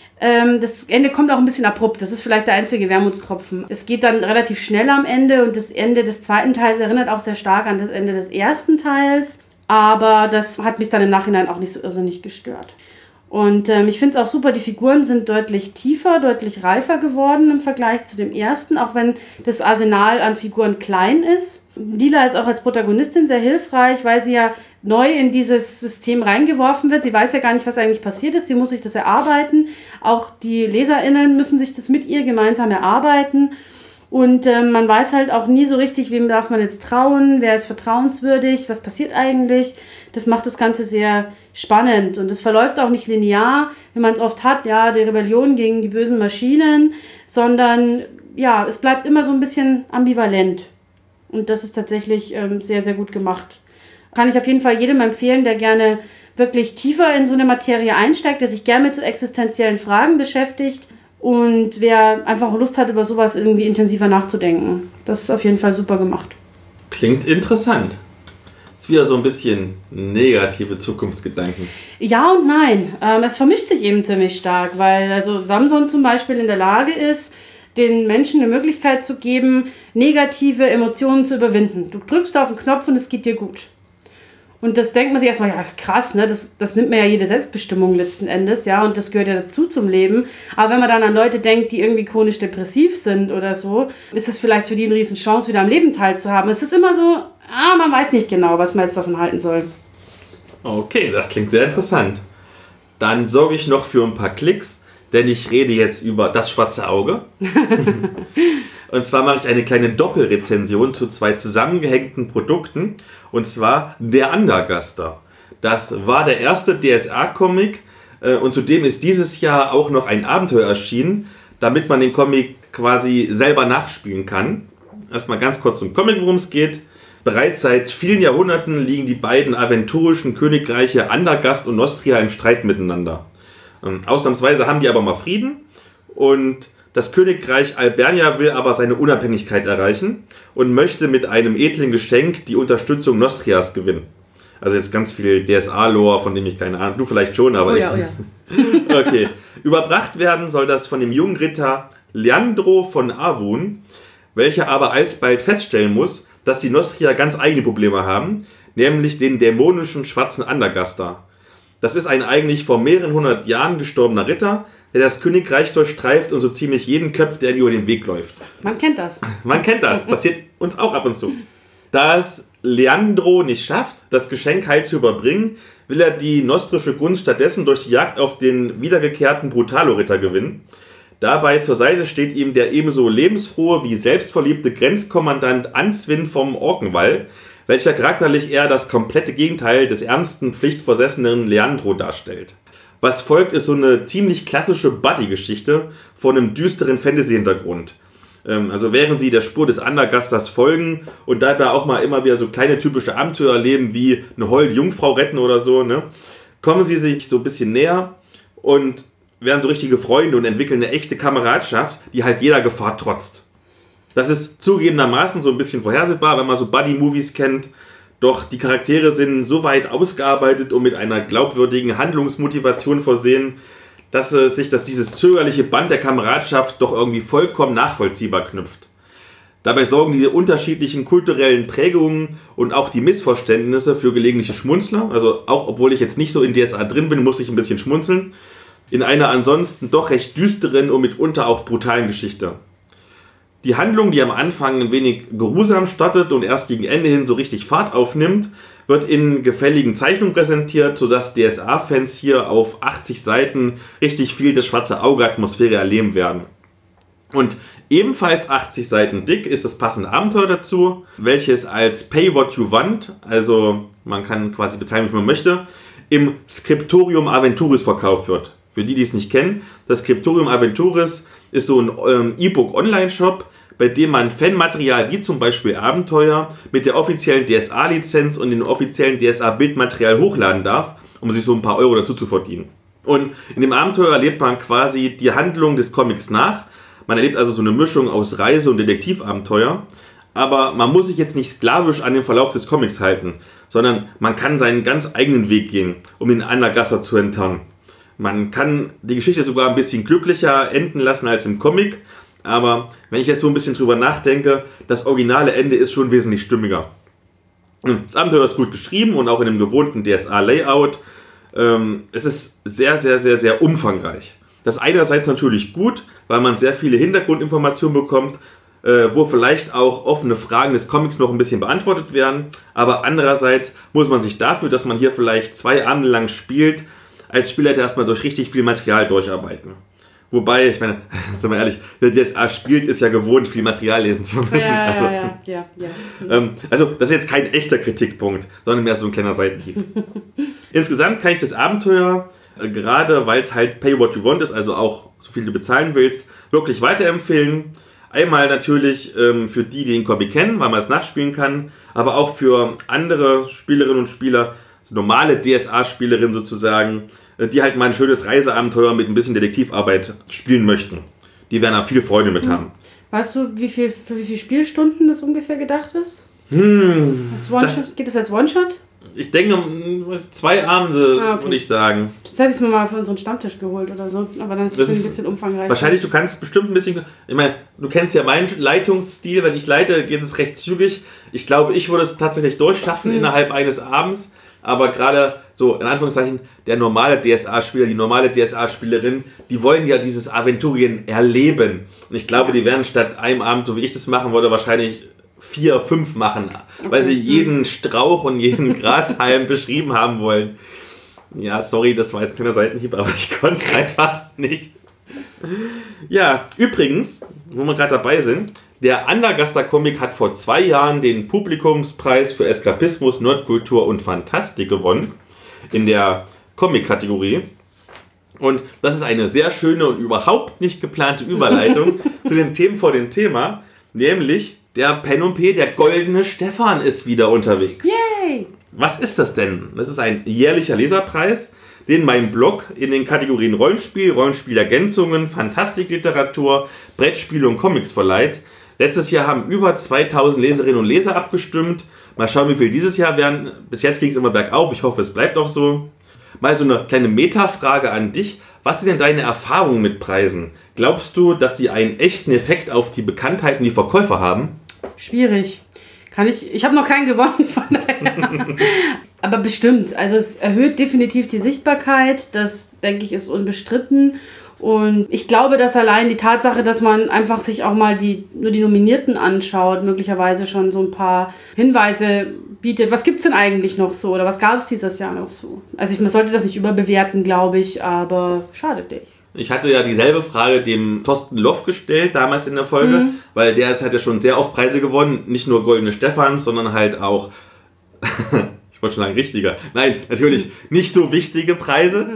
Das Ende kommt auch ein bisschen abrupt. Das ist vielleicht der einzige Wermutstropfen. Es geht dann relativ schnell am Ende und das Ende des zweiten Teils erinnert auch sehr stark an das Ende des ersten Teils. Aber das hat mich dann im Nachhinein auch nicht so irrsinnig gestört. Und ich finde es auch super, die Figuren sind deutlich tiefer, deutlich reifer geworden im Vergleich zu dem ersten, auch wenn das Arsenal an Figuren klein ist. Lila ist auch als Protagonistin sehr hilfreich, weil sie ja neu in dieses System reingeworfen wird. Sie weiß ja gar nicht, was eigentlich passiert ist. Sie muss sich das erarbeiten. Auch die LeserInnen müssen sich das mit ihr gemeinsam erarbeiten. Und man weiß halt auch nie so richtig, wem darf man jetzt trauen, wer ist vertrauenswürdig, was passiert eigentlich. Das macht das Ganze sehr spannend und es verläuft auch nicht linear, wie man es oft hat, ja, die Rebellion gegen die bösen Maschinen, sondern ja, es bleibt immer so ein bisschen ambivalent. Und das ist tatsächlich sehr, sehr gut gemacht. Kann ich auf jeden Fall jedem empfehlen, der gerne wirklich tiefer in so eine Materie einsteigt, der sich gerne mit so existenziellen Fragen beschäftigt. Und wer einfach Lust hat, über sowas irgendwie intensiver nachzudenken. Das ist auf jeden Fall super gemacht. Klingt interessant. Ist wieder so ein bisschen negative Zukunftsgedanken. Ja und nein. Es vermischt sich eben ziemlich stark, weil also Samson zum Beispiel in der Lage ist, den Menschen eine Möglichkeit zu geben, negative Emotionen zu überwinden. Du drückst auf den Knopf und es geht dir gut. Und das denkt man sich erstmal, ja, ist krass, ne? Das nimmt mir ja jede Selbstbestimmung letzten Endes, ja, und das gehört ja dazu zum Leben. Aber wenn man dann an Leute denkt, die irgendwie chronisch depressiv sind oder so, ist es vielleicht für die eine riesen Chance, wieder am Leben teilzuhaben. Es ist immer so, man weiß nicht genau, was man jetzt davon halten soll. Okay, das klingt sehr interessant. Dann sorge ich noch für ein paar Klicks, denn ich rede jetzt über Das schwarze Auge. Und zwar mache ich eine kleine Doppelrezension zu 2 zusammengehängten Produkten. Und zwar Der Andergaster. Das war der erste DSA-Comic und zudem ist dieses Jahr auch noch ein Abenteuer erschienen, damit man den Comic quasi selber nachspielen kann. Erstmal ganz kurz zum Comic, worum es geht. Bereits seit vielen Jahrhunderten liegen die beiden aventurischen Königreiche Andergast und Nostria im Streit miteinander. Ausnahmsweise haben die aber mal Frieden und das Königreich Albernia will aber seine Unabhängigkeit erreichen und möchte mit einem edlen Geschenk die Unterstützung Nostrias gewinnen. Also jetzt ganz viel DSA-Lore, von dem ich keine Ahnung, du vielleicht schon, aber oh ja. Okay. Überbracht werden soll das von dem jungen Ritter Leandro von Avun, welcher aber alsbald feststellen muss, dass die Nostria ganz eigene Probleme haben, nämlich den dämonischen schwarzen Andergaster. Das ist ein eigentlich vor mehreren hundert Jahren gestorbener Ritter, der das Königreich durchstreift und so ziemlich jeden köpft, der ihm über den Weg läuft. Man kennt das. Man kennt das. Passiert uns auch ab und zu. Das Leandro nicht schafft, das Geschenk heil zu überbringen, will er die nostrische Gunst stattdessen durch die Jagd auf den wiedergekehrten Brutalo-Ritter gewinnen. Dabei zur Seite steht ihm der ebenso lebensfrohe wie selbstverliebte Grenzkommandant Answin vom Orkenwall, welcher charakterlich eher das komplette Gegenteil des ernsten, pflichtversessenen Leandro darstellt. Was folgt, ist so eine ziemlich klassische Buddy-Geschichte von einem düsteren Fantasy-Hintergrund. Also während sie der Spur des Andergasters folgen und dabei auch mal immer wieder so kleine typische Abenteuer erleben, wie eine heulende Jungfrau retten oder so, ne, kommen sie sich so ein bisschen näher und werden so richtige Freunde und entwickeln eine echte Kameradschaft, die halt jeder Gefahr trotzt. Das ist zugegebenermaßen so ein bisschen vorhersehbar, wenn man so Buddy-Movies kennt, doch die Charaktere sind so weit ausgearbeitet und mit einer glaubwürdigen Handlungsmotivation versehen, dass dieses zögerliche Band der Kameradschaft doch irgendwie vollkommen nachvollziehbar knüpft. Dabei sorgen diese unterschiedlichen kulturellen Prägungen und auch die Missverständnisse für gelegentliche Schmunzler, also auch obwohl ich jetzt nicht so in DSA drin bin, muss ich ein bisschen schmunzeln, in einer ansonsten doch recht düsteren und mitunter auch brutalen Geschichte. Die Handlung, die am Anfang ein wenig geruhsam startet und erst gegen Ende hin so richtig Fahrt aufnimmt, wird in gefälligen Zeichnungen präsentiert, sodass DSA-Fans hier auf 80 Seiten richtig viel das schwarze Auge-Atmosphäre erleben werden. Und ebenfalls 80 Seiten dick ist das passende Abenteuer dazu, welches als Pay What You Want, also man kann quasi bezahlen, wie man möchte, im Scriptorium Aventuris verkauft wird. Für die es nicht kennen, das Scriptorium Aventuris ist so ein E-Book-Online-Shop, bei dem man Fanmaterial wie zum Beispiel Abenteuer mit der offiziellen DSA-Lizenz und dem offiziellen DSA-Bildmaterial hochladen darf, um sich so ein paar Euro dazu zu verdienen. Und in dem Abenteuer erlebt man quasi die Handlung des Comics nach. Man erlebt also so eine Mischung aus Reise- und Detektivabenteuer. Aber man muss sich jetzt nicht sklavisch an den Verlauf des Comics halten, sondern man kann seinen ganz eigenen Weg gehen, um den Andergasser zu enttarnen. Man kann die Geschichte sogar ein bisschen glücklicher enden lassen als im Comic, aber wenn ich jetzt so ein bisschen drüber nachdenke, das originale Ende ist schon wesentlich stimmiger. Das Abenteuer ist gut geschrieben und auch in dem gewohnten DSA-Layout. Es ist sehr, sehr, sehr, sehr umfangreich. Das einerseits natürlich gut, weil man sehr viele Hintergrundinformationen bekommt, wo vielleicht auch offene Fragen des Comics noch ein bisschen beantwortet werden, aber andererseits muss man sich dafür, dass man hier vielleicht 2 Abende lang spielt, als Spieler erstmal durch richtig viel Material durcharbeiten. Wobei, ich meine, sind wir ehrlich, wer DSA spielt, ist ja gewohnt, viel Material lesen zu müssen. Ja. Also, das ist jetzt kein echter Kritikpunkt, sondern mehr so ein kleiner Seitenhieb. Insgesamt kann ich das Abenteuer, gerade weil es halt Pay What You Want ist, also auch so viel du bezahlen willst, wirklich weiterempfehlen. Einmal natürlich für die den Comic kennen, weil man es nachspielen kann, aber auch für andere Spielerinnen und Spieler, normale DSA-Spielerinnen sozusagen, die halt mal ein schönes Reiseabenteuer mit ein bisschen Detektivarbeit spielen möchten. Die werden da viel Freude mit haben. Weißt du, für wie viele Spielstunden das ungefähr gedacht ist? Geht das als One-Shot? Ich denke, 2 Abende, würde ich sagen. Das hätte ich mir mal für unseren Stammtisch geholt oder so, aber dann ist es ein bisschen umfangreich. Wahrscheinlich, du kannst bestimmt ein bisschen, ich meine, du kennst ja meinen Leitungsstil, wenn ich leite, geht es recht zügig. Ich glaube, ich würde es tatsächlich durchschaffen innerhalb eines Abends. Aber gerade so, in Anführungszeichen, der normale DSA-Spieler, die normale DSA-Spielerin, die wollen ja dieses Aventurien erleben. Und ich glaube, die werden statt einem Abend, so wie ich das machen wollte, wahrscheinlich 4, 5 machen. Weil sie jeden Strauch und jeden Grashalm beschrieben haben wollen. Ja, sorry, das war jetzt ein kleiner Seitenhieb, aber ich konnte es einfach nicht. Ja, übrigens, wo wir gerade dabei sind, der Andergaster-Comic hat vor 2 Jahren den Publikumspreis für Eskapismus, Nerdkultur und Fantastik gewonnen. In der Comic-Kategorie. Und das ist eine sehr schöne und überhaupt nicht geplante Überleitung zu den Themen vor dem Thema. Nämlich der Pen&P, der Goldene Stefan, ist wieder unterwegs. Yay! Was ist das denn? Das ist ein jährlicher Leserpreis, den mein Blog in den Kategorien Rollenspiel, Rollenspielergänzungen, Fantastikliteratur, Brettspiele und Comics verleiht. Letztes Jahr haben über 2000 Leserinnen und Leser abgestimmt. Mal schauen, wie viel dieses Jahr werden. Bis jetzt ging es immer bergauf. Ich hoffe, es bleibt auch so. Mal so eine kleine Metafrage an dich. Was sind denn deine Erfahrungen mit Preisen? Glaubst du, dass sie einen echten Effekt auf die Bekanntheit und die Verkäufer haben? Schwierig. Ich habe noch keinen gewonnen, von daher. Aber bestimmt. Also es erhöht definitiv die Sichtbarkeit. Das, denke ich, ist unbestritten. Und ich glaube, dass allein die Tatsache, dass man einfach sich auch mal nur die Nominierten anschaut, möglicherweise schon so ein paar Hinweise bietet. Was gibt es denn eigentlich noch so oder was gab es dieses Jahr noch so? Also man sollte das nicht überbewerten, glaube ich, aber schadet nicht. Ich hatte ja dieselbe Frage dem Thorsten Loff gestellt, damals in der Folge, weil der hat ja schon sehr oft Preise gewonnen, nicht nur Goldene Stephans, sondern halt auch, ich wollte schon sagen richtiger, nein, natürlich nicht so wichtige Preise.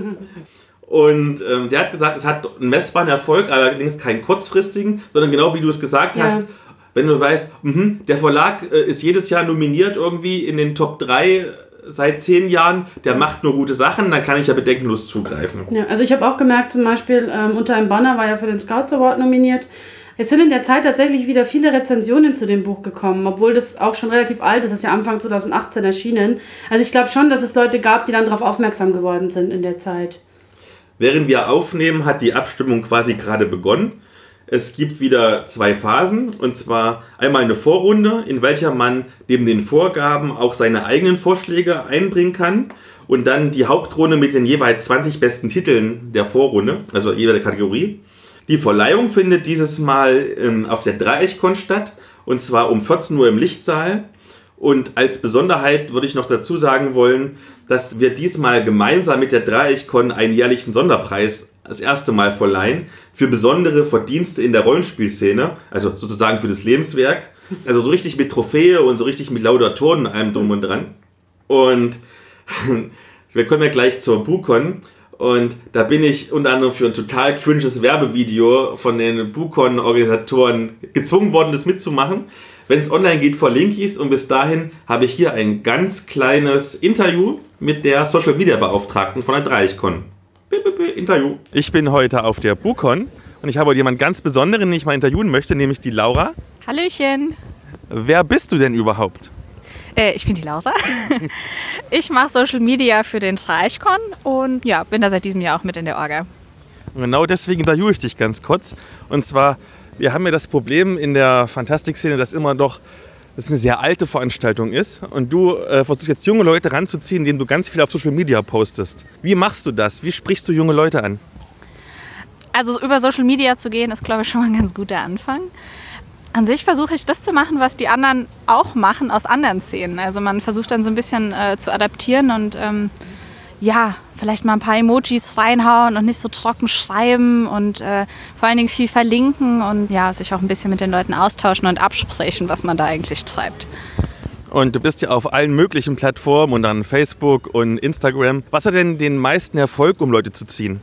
Und der hat gesagt, es hat einen messbaren Erfolg, allerdings keinen kurzfristigen, sondern genau wie du es gesagt hast, wenn du weißt, der Verlag ist jedes Jahr nominiert irgendwie in den Top 3 seit 10 Jahren, der macht nur gute Sachen, dann kann ich ja bedenkenlos zugreifen. Ja, also ich habe auch gemerkt, zum Beispiel Unter einem Banner war ja für den Scouts Award nominiert. Es sind in der Zeit tatsächlich wieder viele Rezensionen zu dem Buch gekommen, obwohl das auch schon relativ alt ist, das ist ja Anfang 2018 erschienen. Also ich glaube schon, dass es Leute gab, die dann darauf aufmerksam geworden sind in der Zeit. Während wir aufnehmen, hat die Abstimmung quasi gerade begonnen. Es gibt wieder 2 Phasen, und zwar einmal eine Vorrunde, in welcher man neben den Vorgaben auch seine eigenen Vorschläge einbringen kann, und dann die Hauptrunde mit den jeweils 20 besten Titeln der Vorrunde, also jede Kategorie. Die Verleihung findet dieses Mal auf der Dreieichkon statt, und zwar um 14 Uhr im Lichtsaal. Und als Besonderheit würde ich noch dazu sagen wollen, dass wir diesmal gemeinsam mit der Dreieichkon einen jährlichen Sonderpreis das erste Mal verleihen für besondere Verdienste in der Rollenspielszene, also sozusagen für das Lebenswerk. Also so richtig mit Trophäe und so richtig mit Laudatoren und allem drum und dran. Und wir kommen ja gleich zur BuCon. Und da bin ich unter anderem für ein total cringes Werbevideo von den BuCon-Organisatoren gezwungen worden, das mitzumachen. Wenn es online geht, verlinke ich es, und bis dahin habe ich hier ein ganz kleines Interview mit der Social-Media-Beauftragten von der Dreieichkon. Interview. Ich bin heute auf der BuCon und ich habe heute jemanden ganz Besonderen, den ich mal interviewen möchte, nämlich die Laura. Hallöchen. Wer bist du denn überhaupt? Ich bin die Laura. Ich mache Social Media für den Dreieichkon und ja, bin da seit diesem Jahr auch mit in der Orga. Und genau deswegen interviewe ich dich ganz kurz. Und zwar, wir haben ja das Problem in der Fantastik-Szene, dass immer doch das eine sehr alte Veranstaltung ist. Und du versuchst jetzt junge Leute ranzuziehen, indem du ganz viel auf Social Media postest. Wie machst du das? Wie sprichst du junge Leute an? Also über Social Media zu gehen, ist, glaube ich, schon mal ein ganz guter Anfang. An sich versuche ich das zu machen, was die anderen auch machen aus anderen Szenen. Also man versucht dann so ein bisschen zu adaptieren und vielleicht mal ein paar Emojis reinhauen und nicht so trocken schreiben und vor allen Dingen viel verlinken und ja, sich auch ein bisschen mit den Leuten austauschen und absprechen, was man da eigentlich treibt. Und du bist ja auf allen möglichen Plattformen und dann Facebook und Instagram. Was hat denn den meisten Erfolg, um Leute zu ziehen?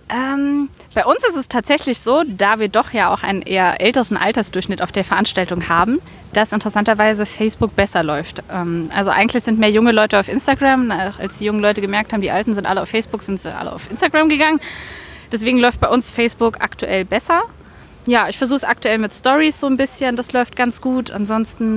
Bei uns ist es tatsächlich so, da wir doch ja auch einen eher älteren Altersdurchschnitt auf der Veranstaltung haben, dass interessanterweise Facebook besser läuft. Also eigentlich sind mehr junge Leute auf Instagram. Als die jungen Leute gemerkt haben, die Alten sind alle auf Facebook, sind sie alle auf Instagram gegangen. Deswegen läuft bei uns Facebook aktuell besser. Ja, ich versuche es aktuell mit Stories so ein bisschen. Das läuft ganz gut. Ansonsten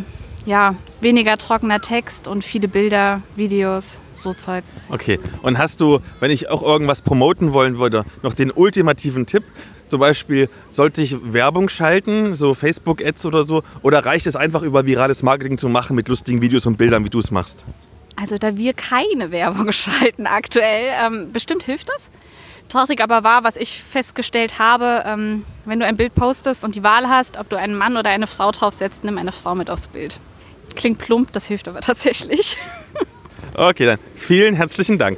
weniger trockener Text und viele Bilder, Videos, so Zeug. Okay, und hast du, wenn ich auch irgendwas promoten wollen würde, noch den ultimativen Tipp? Zum Beispiel, sollte ich Werbung schalten, so Facebook-Ads oder so? Oder reicht es einfach, über virales Marketing zu machen mit lustigen Videos und Bildern, wie du es machst? Also da wir keine Werbung schalten aktuell, bestimmt hilft das. Traurig aber war, was ich festgestellt habe, wenn du ein Bild postest und die Wahl hast, ob du einen Mann oder eine Frau draufsetzt, nimm eine Frau mit aufs Bild. Klingt plump, das hilft aber tatsächlich. Okay, dann vielen herzlichen Dank.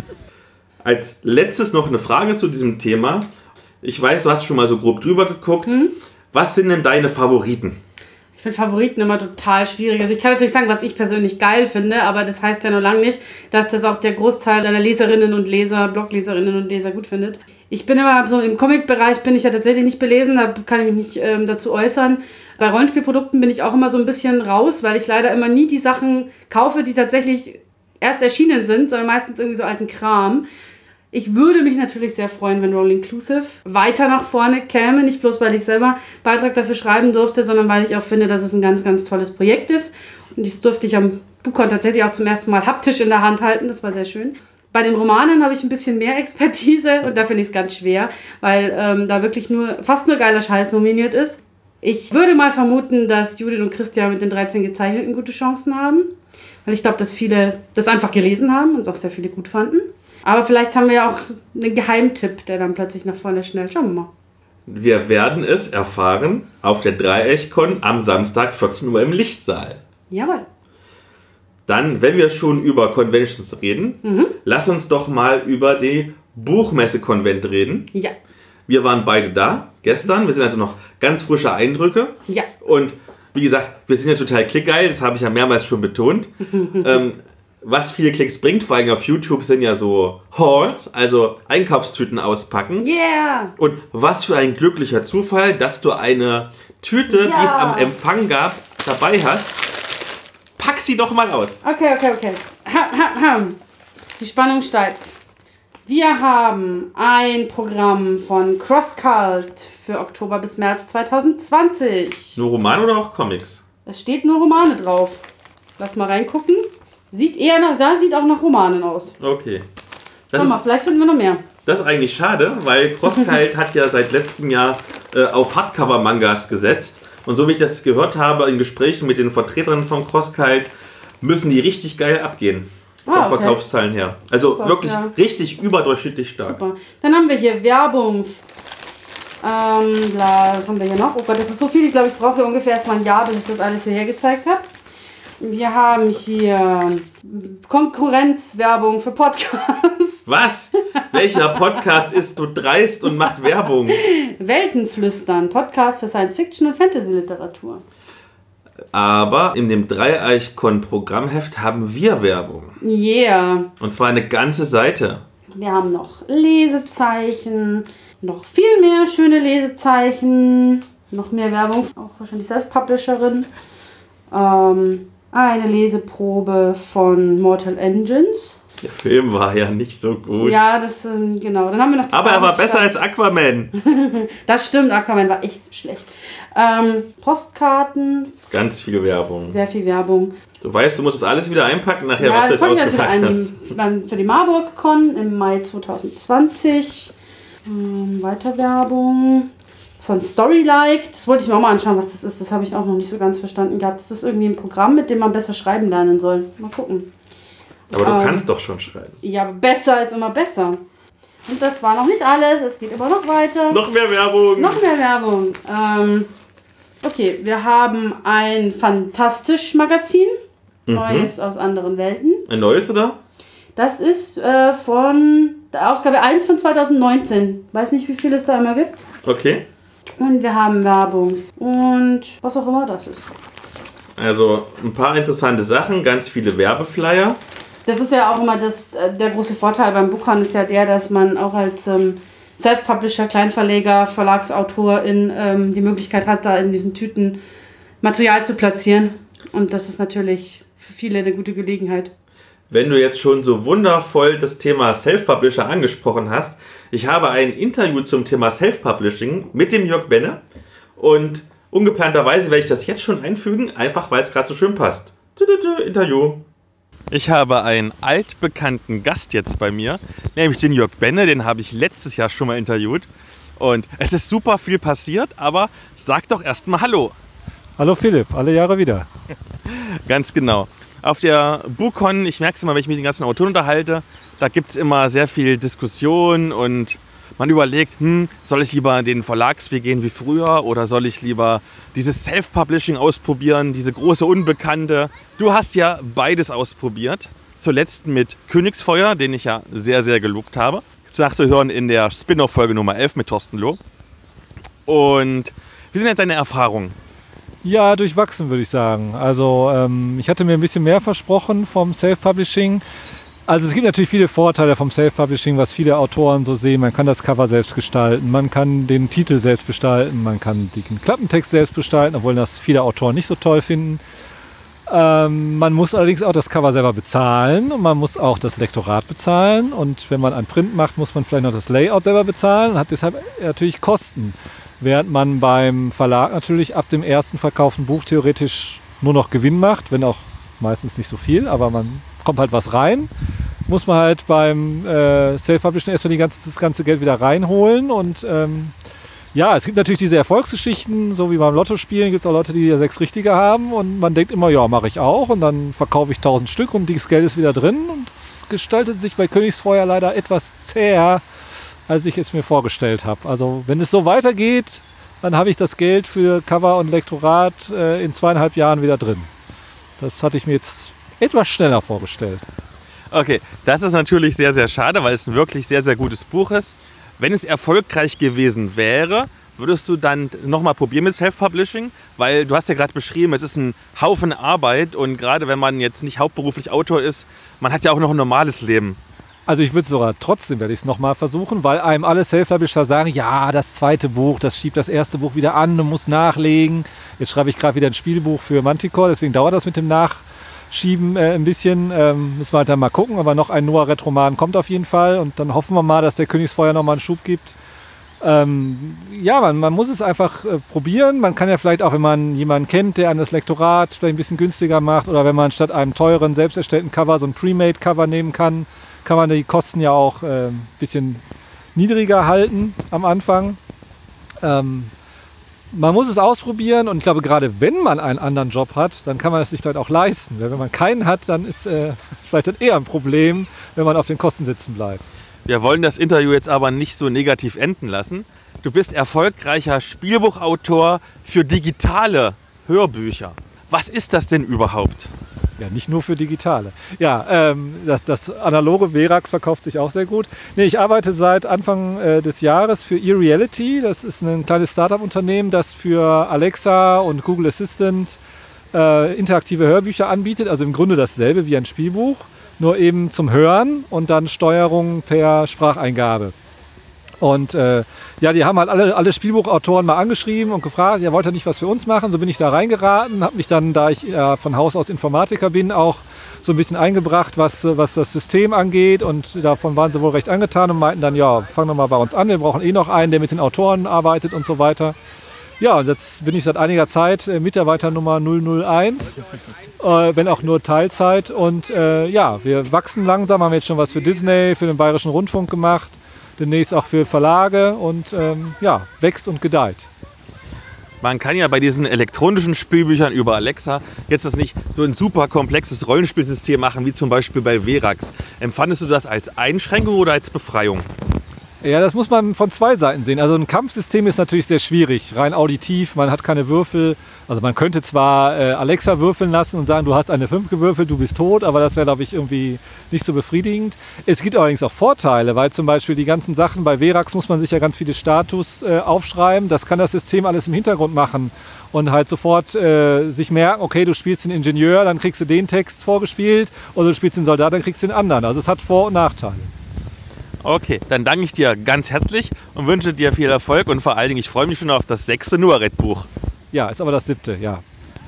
Als letztes noch eine Frage zu diesem Thema. Ich weiß, du hast schon mal so grob drüber geguckt. Was sind denn deine Favoriten? Ich finde Favoriten immer total schwierig. Also ich kann natürlich sagen, was ich persönlich geil finde, aber das heißt ja nur lange nicht, dass das auch der Großteil deiner Leserinnen und Leser, Blogleserinnen und Leser gut findet. Ich bin immer so im Comic-Bereich bin ich ja tatsächlich nicht belesen, da kann ich mich nicht dazu äußern. Bei Rollenspielprodukten bin ich auch immer so ein bisschen raus, weil ich leider immer nie die Sachen kaufe, die tatsächlich erst erschienen sind, sondern meistens irgendwie so alten Kram. Ich würde mich natürlich sehr freuen, wenn Roll Inclusive weiter nach vorne käme. Nicht bloß, weil ich selber einen Beitrag dafür schreiben durfte, sondern weil ich auch finde, dass es ein ganz, ganz tolles Projekt ist. Und das durfte ich am BuCon tatsächlich auch zum ersten Mal haptisch in der Hand halten. Das war sehr schön. Bei den Romanen habe ich ein bisschen mehr Expertise und da finde ich es ganz schwer, weil da wirklich fast nur geiler Scheiß nominiert ist. Ich würde mal vermuten, dass Judith und Christian mit den 13 Gezeichneten gute Chancen haben. Weil ich glaube, dass viele das einfach gelesen haben und auch sehr viele gut fanden. Aber vielleicht haben wir ja auch einen Geheimtipp, der dann plötzlich nach vorne schnellt. Schauen wir mal. Wir werden es erfahren auf der Dreieichkon am Samstag 14 Uhr im Lichtsaal. Jawohl. Dann, wenn wir schon über Conventions reden, lass uns doch mal über die Buchmesse-Konvent reden. Ja. Wir waren beide da, gestern. Wir sind also noch ganz frische Eindrücke. Ja. Und wie gesagt, wir sind ja total klickgeil, das habe ich ja mehrmals schon betont. Was viele Klicks bringt, vor allem auf YouTube, sind ja so Hauls, also Einkaufstüten auspacken. Yeah! Und was für ein glücklicher Zufall, dass du eine Tüte, die es am Empfang gab, dabei hast. Pack sie doch mal aus. Okay. Die Spannung steigt. Wir haben ein Programm von CrossCult für Oktober bis März 2020. Nur Roman oder auch Comics? Es steht nur Romane drauf. Lass mal reingucken. Sieht auch nach Romanen aus. Okay. Schau mal, vielleicht finden wir noch mehr. Das ist eigentlich schade, weil CrossCult hat ja seit letztem Jahr auf Hardcover-Mangas gesetzt. Und so wie ich das gehört habe in Gesprächen mit den Vertretern von CrossCult, müssen die richtig geil abgehen. Von Verkaufszahlen her. Also super, wirklich richtig überdurchschnittlich stark. Super. Dann haben wir hier Werbung. Was haben wir hier noch? Oh Gott, das ist so viel. Ich glaube, ich brauche ungefähr erstmal ein Jahr, bis ich das alles hierher gezeigt habe. Wir haben hier Konkurrenzwerbung für Podcasts. Was? Welcher Podcast ist so dreist und macht Werbung? Weltenflüstern, Podcast für Science-Fiction und Fantasy-Literatur. Aber in dem Dreieichkon-Programmheft haben wir Werbung. Yeah. Und zwar eine ganze Seite. Wir haben noch Lesezeichen, noch viel mehr schöne Lesezeichen, noch mehr Werbung, auch wahrscheinlich Self-Publisherin. Eine Leseprobe von Mortal Engines. Der Film war ja nicht so gut. Ja, das, genau. Dann haben wir noch aber er war besser als Aquaman. Das stimmt, Aquaman war echt schlecht. Postkarten. Ganz viel Werbung. Sehr viel Werbung. Du weißt, du musst es alles wieder einpacken, nachher, was du jetzt ausgepackt hast. Für die Marburg-Con im Mai 2020. Weiter Werbung. Von Storylike. Das wollte ich mir auch mal anschauen, was das ist. Das habe ich auch noch nicht so ganz verstanden gehabt. Das ist irgendwie ein Programm, mit dem man besser schreiben lernen soll. Mal gucken. Aber du kannst doch schon schreiben. Ja, besser ist immer besser. Und das war noch nicht alles. Es geht immer noch weiter. Noch mehr Werbung. Noch mehr Werbung. Okay, wir haben ein Fantastisch-Magazin. Neues aus anderen Welten. Ein neues, oder? Das ist von der Ausgabe 1 von 2019. Weiß nicht, wie viel es da immer gibt. Okay. Und wir haben Werbung. Und was auch immer das ist. Also ein paar interessante Sachen, ganz viele Werbeflyer. Das ist ja auch immer der große Vorteil beim Buchhandel ist ja der, dass man auch als Self-Publisher, Kleinverleger, Verlagsautor die Möglichkeit hat, da in diesen Tüten Material zu platzieren. Und das ist natürlich für viele eine gute Gelegenheit. Wenn du jetzt schon so wundervoll das Thema Self-Publisher angesprochen hast, ich habe ein Interview zum Thema Self-Publishing mit dem Jörg Benne und ungeplanterweise werde ich das jetzt schon einfügen, einfach weil es gerade so schön passt. Interview. Ich habe einen altbekannten Gast jetzt bei mir, nämlich den Jörg Benne, den habe ich letztes Jahr schon mal interviewt. Und es ist super viel passiert, aber sag doch erstmal Hallo. Hallo Philipp, alle Jahre wieder. Ganz genau. Auf der BuchCon, ich merke es immer, wenn ich mich mit den ganzen Autoren unterhalte, da gibt es immer sehr viel Diskussion und man überlegt, soll ich lieber den Verlagsweg gehen wie früher oder soll ich lieber dieses Self-Publishing ausprobieren, diese große Unbekannte. Du hast ja beides ausprobiert, zuletzt mit Königsfeuer, den ich ja sehr, sehr gelobt habe. Nachzuhören in der Spin-off-Folge Nummer 11 mit Thorsten Loh. Und wie sind jetzt deine Erfahrungen? Ja, durchwachsen würde ich sagen. Also ich hatte mir ein bisschen mehr versprochen vom Self-Publishing. Also es gibt natürlich viele Vorteile vom Self-Publishing, was viele Autoren so sehen. Man kann das Cover selbst gestalten, man kann den Titel selbst gestalten, man kann den Klappentext selbst gestalten, obwohl das viele Autoren nicht so toll finden. Man muss allerdings auch das Cover selber bezahlen und man muss auch das Lektorat bezahlen. Und wenn man einen Print macht, muss man vielleicht noch das Layout selber bezahlen und hat deshalb natürlich Kosten. Während man beim Verlag natürlich ab dem ersten verkauften Buch theoretisch nur noch Gewinn macht, wenn auch meistens nicht so viel, aber man kommt halt was rein, muss man halt beim Self-Publishing erstmal das ganze Geld wieder reinholen und Ja, es gibt natürlich diese Erfolgsgeschichten, so wie beim Lottospielen gibt es auch Leute, die 6 Richtige haben und man denkt immer, ja, mache ich auch und dann verkaufe ich 1000 Stück und dieses Geld ist wieder drin und das gestaltet sich bei Königsfeuer leider etwas zäher, als ich es mir vorgestellt habe. Also wenn es so weitergeht, dann habe ich das Geld für Cover und Lektorat in 2,5 Jahren wieder drin. Das hatte ich mir jetzt etwas schneller vorgestellt. Okay, das ist natürlich sehr, sehr schade, weil es ein wirklich sehr, sehr gutes Buch ist. Wenn es erfolgreich gewesen wäre, würdest du dann nochmal probieren mit Self-Publishing? Weil du hast ja gerade beschrieben, es ist ein Haufen Arbeit und gerade wenn man jetzt nicht hauptberuflich Autor ist, man hat ja auch noch ein normales Leben. Also ich würde es sogar trotzdem, werde ich es nochmal versuchen, weil einem alle Self-Publisher sagen, ja, das zweite Buch, das schiebt das erste Buch wieder an, du musst nachlegen. Jetzt schreibe ich gerade wieder ein Spielbuch für Manticore, deswegen dauert das mit dem Nachschieben ein bisschen. Müssen wir halt dann mal gucken, aber noch ein Noah-Red-Roman kommt auf jeden Fall und dann hoffen wir mal, dass der Königsfeuer nochmal einen Schub gibt. Ja, man muss es einfach probieren. Man kann ja vielleicht auch, wenn man jemanden kennt, der einem das Lektorat vielleicht ein bisschen günstiger macht oder wenn man statt einem teuren, selbst erstellten Cover so ein Pre-Made-Cover nehmen kann man die Kosten ja auch ein bisschen niedriger halten am Anfang. Man muss es ausprobieren und ich glaube, gerade wenn man einen anderen Job hat, dann kann man es sich vielleicht auch leisten. Weil wenn man keinen hat, dann ist vielleicht dann eher ein Problem, wenn man auf den Kosten sitzen bleibt. Wir wollen das Interview jetzt aber nicht so negativ enden lassen. Du bist erfolgreicher Spielbuchautor für digitale Hörbücher. Was ist das denn überhaupt? Ja, nicht nur für digitale. Ja, das analoge Verax verkauft sich auch sehr gut. Nee, ich arbeite seit Anfang des Jahres für eReality. Das ist ein kleines Startup-Unternehmen, das für Alexa und Google Assistant interaktive Hörbücher anbietet. Also im Grunde dasselbe wie ein Spielbuch, nur eben zum Hören und dann Steuerung per Spracheingabe. Und ja, die haben halt alle Spielbuchautoren mal angeschrieben und gefragt, ja, wollt ihr nicht was für uns machen? So bin ich da reingeraten, habe mich dann, da ich von Haus aus Informatiker bin, auch so ein bisschen eingebracht, was das System angeht. Und davon waren sie wohl recht angetan und meinten dann, ja, fang doch mal bei uns an, wir brauchen eh noch einen, der mit den Autoren arbeitet und so weiter. Ja, und jetzt bin ich seit einiger Zeit Mitarbeiter Nummer 001, wenn auch nur Teilzeit. Und ja, wir wachsen langsam, haben jetzt schon was für Disney, für den Bayerischen Rundfunk gemacht. Demnächst auch für Verlage und ja, wächst und gedeiht. Man kann ja bei diesen elektronischen Spielbüchern über Alexa jetzt das nicht so ein super komplexes Rollenspielsystem machen, wie zum Beispiel bei Verax. Empfandest du das als Einschränkung oder als Befreiung? Ja, das muss man von zwei Seiten sehen. Also ein Kampfsystem ist natürlich sehr schwierig, rein auditiv, man hat keine Würfel. Also man könnte zwar Alexa würfeln lassen und sagen, du hast eine 5 gewürfelt, du bist tot, aber das wäre, glaube ich, irgendwie nicht so befriedigend. Es gibt allerdings auch Vorteile, weil zum Beispiel die ganzen Sachen bei Verax muss man sich ja ganz viele Status aufschreiben. Das kann das System alles im Hintergrund machen und halt sofort sich merken, okay, du spielst den Ingenieur, dann kriegst du den Text vorgespielt oder du spielst den Soldat, dann kriegst du den anderen. Also es hat Vor- und Nachteile. Okay, dann danke ich dir ganz herzlich und wünsche dir viel Erfolg und vor allen Dingen, ich freue mich schon auf das 6. Noah-Red-Buch. Ja, ist aber das 7., ja.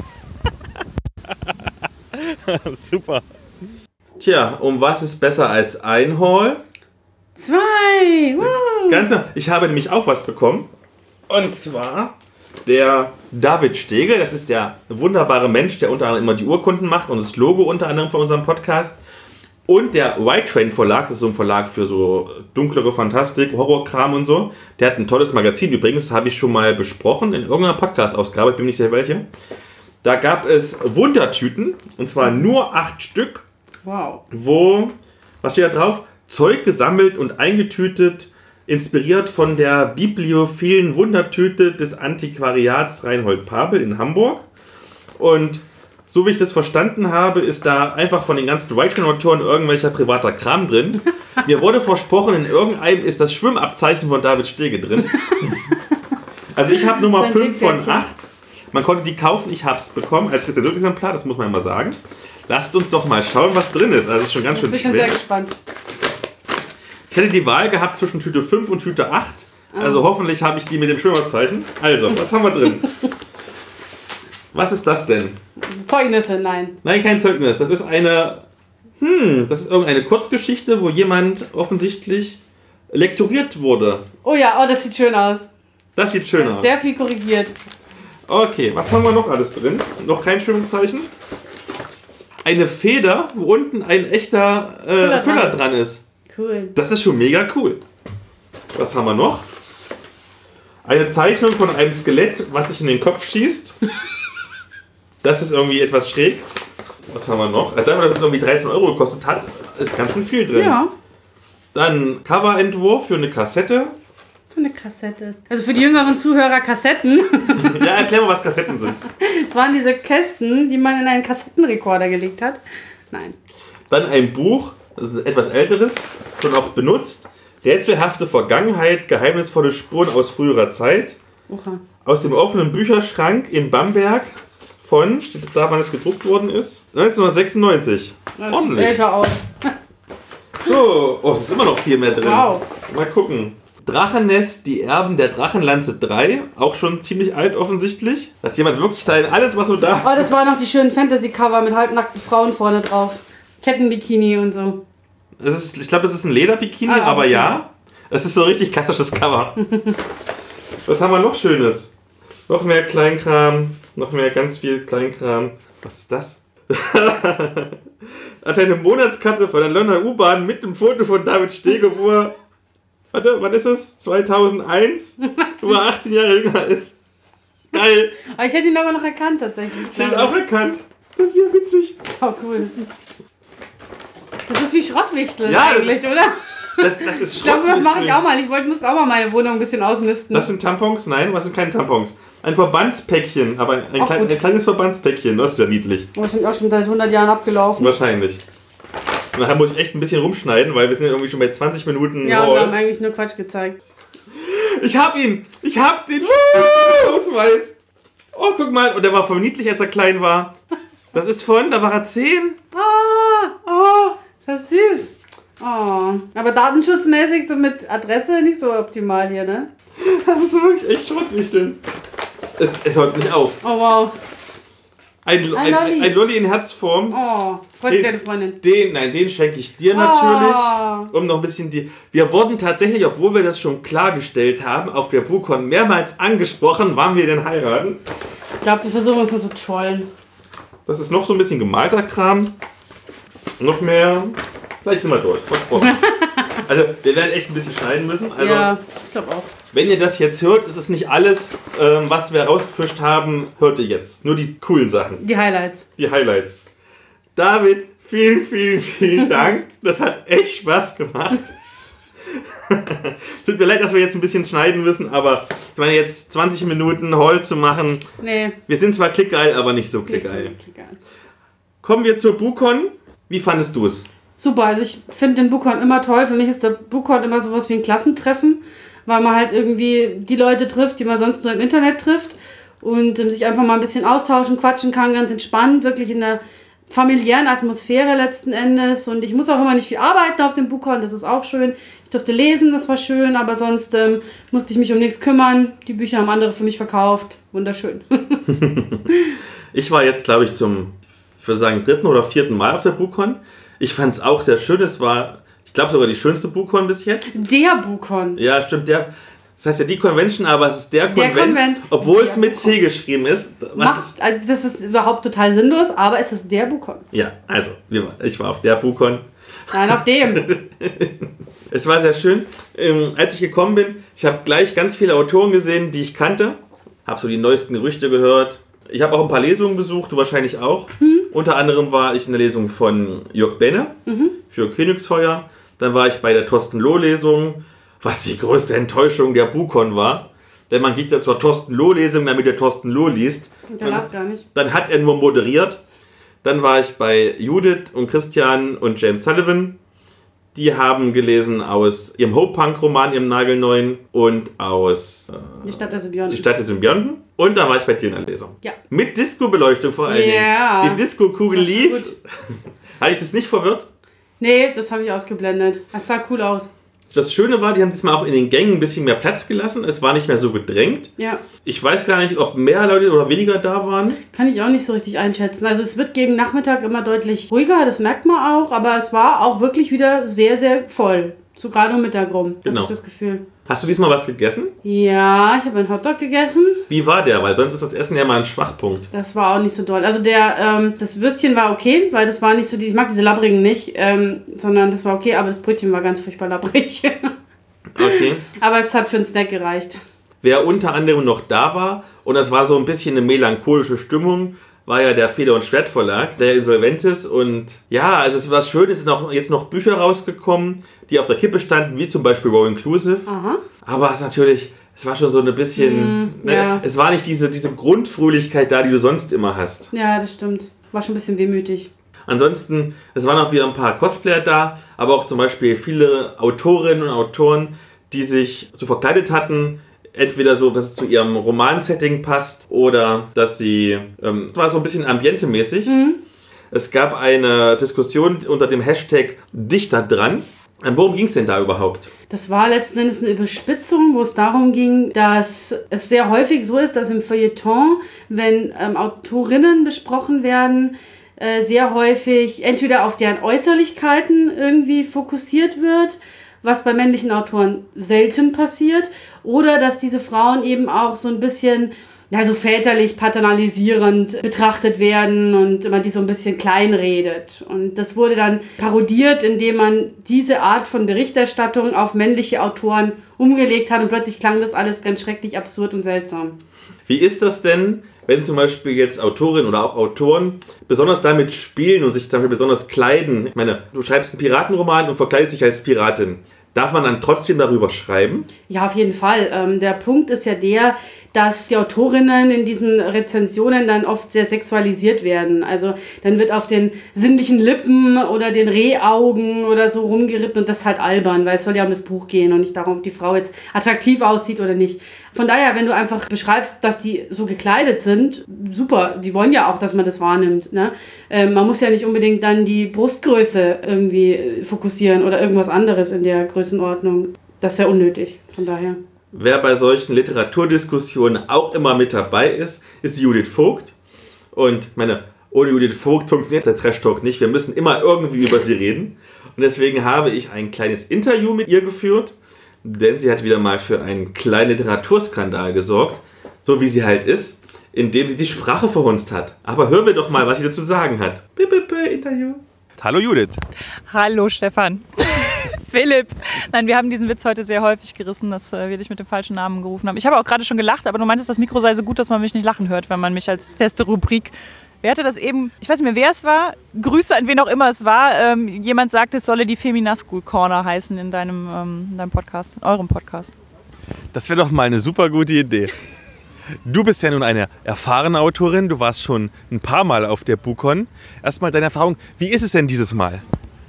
Super. Tja, um was ist besser als ein Haul? 2! Woo! Ganz genau. Ich habe nämlich auch was bekommen. Und zwar der David Stege. Das ist der wunderbare Mensch, der unter anderem immer die Urkunden macht und das Logo unter anderem von unserem Podcast. Und der White Train Verlag, das ist so ein Verlag für so dunklere Fantastik, Horrorkram und so. Der hat ein tolles Magazin. Übrigens, das habe ich schon mal besprochen in irgendeiner Podcast-Ausgabe, ich bin nicht sicher welche. Da gab es Wundertüten, und zwar nur 8 Stück. Wow. Wo, was steht da drauf? Zeug gesammelt und eingetütet, inspiriert von der bibliophilen Wundertüte des Antiquariats Reinhold Pabel in Hamburg. Und so wie ich das verstanden habe, ist da einfach von den ganzen White-Autoren irgendwelcher privater Kram drin. Mir wurde versprochen, in irgendeinem ist das Schwimmabzeichen von David Stege drin. Also ich habe Nummer 5 von 8. Man konnte die kaufen, ich habe es bekommen als Rezensionsexemplar, das muss man immer sagen. Lasst uns doch mal schauen, was drin ist. Also es ist schon ganz schön schwer. Ich bin sehr gespannt. Ich hätte die Wahl gehabt zwischen Tüte 5 und Tüte 8. Also hoffentlich habe ich die mit dem Schwimmabzeichen. Also, was haben wir drin? Was ist das denn? Zeugnisse, nein. Nein, kein Zeugnis. Das ist das ist irgendeine Kurzgeschichte, wo jemand offensichtlich lektoriert wurde. Oh ja, oh, das sieht schön aus. Das sieht schön aus. Sehr viel korrigiert. Okay, was haben wir noch alles drin? Noch kein Schwimmzeichen. Eine Feder, wo unten ein echter Füller dran ist. Cool. Das ist schon mega cool. Was haben wir noch? Eine Zeichnung von einem Skelett, was sich in den Kopf schießt. Das ist irgendwie etwas schräg. Was haben wir noch? Dafür, dass es irgendwie 13 € gekostet hat, ist ganz schön viel drin. Ja. Dann Coverentwurf für eine Kassette. Für eine Kassette. Also für die jüngeren Zuhörer Kassetten. Ja, erklär mal, was Kassetten sind. Das waren diese Kästen, die man in einen Kassettenrekorder gelegt hat. Nein. Dann ein Buch, das ist etwas älteres, schon auch benutzt. Rätselhafte Vergangenheit, geheimnisvolle Spuren aus früherer Zeit. Oha. Aus dem offenen Bücherschrank in Bamberg von, steht da, wann es gedruckt worden ist? 1996. Das Ordentlich. sieht älter aus. So, oh, es ist immer noch viel mehr drin. Wow. Mal gucken. Drachennest, die Erben der Drachenlanze 3. Auch schon ziemlich alt offensichtlich. Hat jemand wirklich alles, was so da... Oh, das waren noch die schönen Fantasy-Cover mit halbnackten Frauen vorne drauf. Kettenbikini und so. Ich glaube, es ist ein Lederbikini, aber okay. ja. Es ist so richtig klassisches Cover. Was haben wir noch Schönes? Noch mehr Kleinkram. Noch mehr ganz viel Kleinkram. Was ist das? Anscheinend eine Monatskarte von der Londoner U-Bahn mit dem Foto von David Stege, wo er... Warte, wann ist es? 2001? Wo er 18 Jahre jünger ist. Geil. Aber ich hätte ihn aber noch erkannt tatsächlich. Ich habe ihn auch erkannt. Das ist ja witzig. Oh, cool. Das ist wie Schrottwichtel Ja, eigentlich, oder? Das ist Ich glaube, das mache ich auch mal. Ich musste auch mal meine Wohnung ein bisschen ausmisten. Das sind Tampons? Nein, was sind keine Tampons? Ein Verbandspäckchen, aber ein kleines Verbandspäckchen. Das ist ja niedlich. Oh, ich bin auch schon seit 100 Jahren abgelaufen. Wahrscheinlich. Und nachher muss ich echt ein bisschen rumschneiden, weil wir sind ja irgendwie schon bei 20 Minuten. Ja, und wir haben eigentlich nur Quatsch gezeigt. Ich hab ihn! Ich hab den Ausweis! Oh, guck mal. Und der war voll niedlich, als er klein war. Das ist da war er 10. Oh, das ist süß. Oh, aber datenschutzmäßig so mit Adresse nicht so optimal hier, ne? Das ist wirklich echt Schrottwichteln. Es hört nicht auf. Oh, wow. Ein Lolli in Herzform. Oh, freut sich deine Freundin. Den schenke ich dir natürlich. Um noch ein bisschen Wir wurden tatsächlich, obwohl wir das schon klargestellt haben, auf der BuCon mehrmals angesprochen, wann wir denn heiraten. Ich glaube, die versuchen uns nur zu trollen. Das ist noch so ein bisschen gemalter Kram. Noch mehr. Vielleicht sind wir durch. Versprochen. Also, wir werden echt ein bisschen schneiden müssen. Also, ja, ich glaube auch. wenn ihr das jetzt hört, ist es nicht alles, was wir rausgefischt haben, hört ihr jetzt. Nur die coolen Sachen. Die Highlights. Die Highlights. David, vielen, vielen, vielen Dank. Das hat echt Spaß gemacht. Tut mir leid, dass wir jetzt ein bisschen schneiden müssen, aber ich meine, jetzt 20 Minuten Haul zu machen. Nee. Wir sind zwar klickgeil, aber nicht so klickgeil. Kommen wir zur BuCon. Wie fandest du es? Super, also ich finde den BuCon immer toll. Für mich ist der BuCon immer sowas wie ein Klassentreffen, weil man halt irgendwie die Leute trifft, die man sonst nur im Internet trifft und sich einfach mal ein bisschen austauschen, quatschen kann, ganz entspannt, wirklich in der familiären Atmosphäre letzten Endes. Und ich muss auch immer nicht viel arbeiten auf dem BuCon, das ist auch schön. Ich durfte lesen, das war schön, aber sonst musste ich mich um nichts kümmern. Die Bücher haben andere für mich verkauft. Wunderschön. Ich war jetzt, glaube ich, ich würde sagen, 3. oder 4. Mal auf der BuCon. Ich fand es auch sehr schön. Es war, ich glaube, sogar die schönste BuCon bis jetzt. Der BuCon. Ja, stimmt. Das heißt ja die Convention, aber es ist der Konvent, obwohl es mit C geschrieben ist. Das ist überhaupt total sinnlos, aber es ist der BuCon. Ja, also, ich war auf der BuCon. Nein, auf dem. Es war sehr schön. Als ich gekommen bin, ich habe gleich ganz viele Autoren gesehen, die ich kannte. Habe so die neuesten Gerüchte gehört. Ich habe auch ein paar Lesungen besucht, du wahrscheinlich auch. Unter anderem war ich in der Lesung von Jörg Benne für Königsfeuer. Dann war ich bei der Thorsten Loh-Lesung, was die größte Enttäuschung der BuCon war. Denn man geht ja zur Thorsten Loh-Lesung, damit der Thorsten Loh liest. Der las gar nicht. Dann hat er nur moderiert. Dann war ich bei Judith und Christian und James Sullivan. Die haben gelesen aus ihrem Hope-Punk-Roman, ihrem nagelneuen, und aus Die Stadt der Symbionten. Die Stadt der Symbionten. Und da war ich bei dir in der Lesung. Ja. Mit Disco-Beleuchtung vor allen Dingen. Die Disco-Kugel lief. Hatte ich das nicht verwirrt? Nee, das habe ich ausgeblendet. Das sah cool aus. Das Schöne war, die haben diesmal auch in den Gängen ein bisschen mehr Platz gelassen. Es war nicht mehr so gedrängt. Ja. Ich weiß gar nicht, ob mehr Leute oder weniger da waren. Kann ich auch nicht so richtig einschätzen. Also es wird gegen Nachmittag immer deutlich ruhiger, das merkt man auch. Aber es war auch wirklich wieder sehr, sehr voll. So gerade um Mittag rum, genau. habe ich das Gefühl. Hast du diesmal was gegessen? Ja, ich habe einen Hotdog gegessen. Wie war der? Weil sonst ist das Essen ja mal ein Schwachpunkt. Das war auch nicht so doll. Also das Würstchen war okay, weil das war nicht so, ich mag diese labbrigen nicht, sondern das war okay, aber das Brötchen war ganz furchtbar labbrig. Okay. Aber es hat für einen Snack gereicht. Wer unter anderem noch da war, und das war so ein bisschen eine melancholische Stimmung, war ja der Feder- und Schwertverlag, der insolvent ist. Und ja, also es war schön, es sind jetzt noch Bücher rausgekommen, die auf der Kippe standen, wie zum Beispiel Row Inclusive. Aha. Aber es war schon so ein bisschen, es war nicht diese Grundfröhlichkeit da, die du sonst immer hast. Ja, das stimmt. War schon ein bisschen wehmütig. Ansonsten, es waren auch wieder ein paar Cosplayer da, aber auch zum Beispiel viele Autorinnen und Autoren, die sich so verkleidet hatten, entweder so, dass es zu ihrem Romansetting passt oder dass sie, war so ein bisschen ambientemäßig. Es gab eine Diskussion unter dem Hashtag Dichter dran. Worum ging es denn da überhaupt? Das war letzten Endes eine Überspitzung, wo es darum ging, dass es sehr häufig so ist, dass im Feuilleton, wenn Autorinnen besprochen werden, sehr häufig entweder auf deren Äußerlichkeiten irgendwie fokussiert wird, was bei männlichen Autoren selten passiert, oder dass diese Frauen eben auch so ein bisschen so väterlich, paternalisierend betrachtet werden und man die so ein bisschen kleinredet. Und das wurde dann parodiert, indem man diese Art von Berichterstattung auf männliche Autoren umgelegt hat und plötzlich klang das alles ganz schrecklich absurd und seltsam. Wie ist das denn, wenn zum Beispiel jetzt Autorinnen oder auch Autoren besonders damit spielen und sich zum Beispiel besonders kleiden? Ich meine, du schreibst einen Piratenroman und verkleidest dich als Piratin. Darf man dann trotzdem darüber schreiben? Ja, auf jeden Fall. Der Punkt ist ja der, dass die Autorinnen in diesen Rezensionen dann oft sehr sexualisiert werden. Also dann wird auf den sinnlichen Lippen oder den Rehaugen oder so rumgeritten und das ist halt albern, weil es soll ja um das Buch gehen und nicht darum, ob die Frau jetzt attraktiv aussieht oder nicht. Von daher, wenn du einfach beschreibst, dass die so gekleidet sind, super, die wollen ja auch, dass man das wahrnimmt. Ne? Man muss ja nicht unbedingt dann die Brustgröße irgendwie fokussieren oder irgendwas anderes in der Größenordnung. Das ist ja unnötig, von daher. Wer bei solchen Literaturdiskussionen auch immer mit dabei ist, ist Judith Vogt. Und ohne Judith Vogt funktioniert der Trash-Talk nicht. Wir müssen immer irgendwie über sie reden. Und deswegen habe ich ein kleines Interview mit ihr geführt, denn sie hat wieder mal für einen kleinen Literaturskandal gesorgt, so wie sie halt ist, indem sie die Sprache verhunzt hat. Aber hören wir doch mal, was sie dazu sagen hat. Interview. Hallo Judith. Hallo Stefan. Philipp. Nein, wir haben diesen Witz heute sehr häufig gerissen, dass wir dich mit dem falschen Namen gerufen haben. Ich habe auch gerade schon gelacht, aber du meintest, das Mikro sei so gut, dass man mich nicht lachen hört, wenn man mich als feste Rubrik... Wer hatte das eben? Ich weiß nicht mehr, wer es war. Grüße an wen auch immer es war. Jemand sagte, es solle die Feminaschool Corner heißen in deinem Podcast, in eurem Podcast. Das wäre doch mal eine super gute Idee. Du bist ja nun eine erfahrene Autorin. Du warst schon ein paar Mal auf der BuCon. Erstmal deine Erfahrung. Wie ist es denn dieses Mal?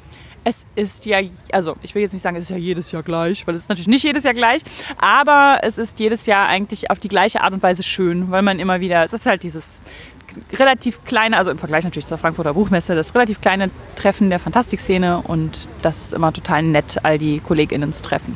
Es ist ja, also ich will jetzt nicht sagen, es ist ja jedes Jahr gleich, weil es ist natürlich nicht jedes Jahr gleich, aber es ist jedes Jahr eigentlich auf die gleiche Art und Weise schön, weil man immer wieder, es ist halt dieses relativ kleine, also im Vergleich natürlich zur Frankfurter Buchmesse, das relativ kleine Treffen der Fantastikszene und das ist immer total nett, all die KollegInnen zu treffen.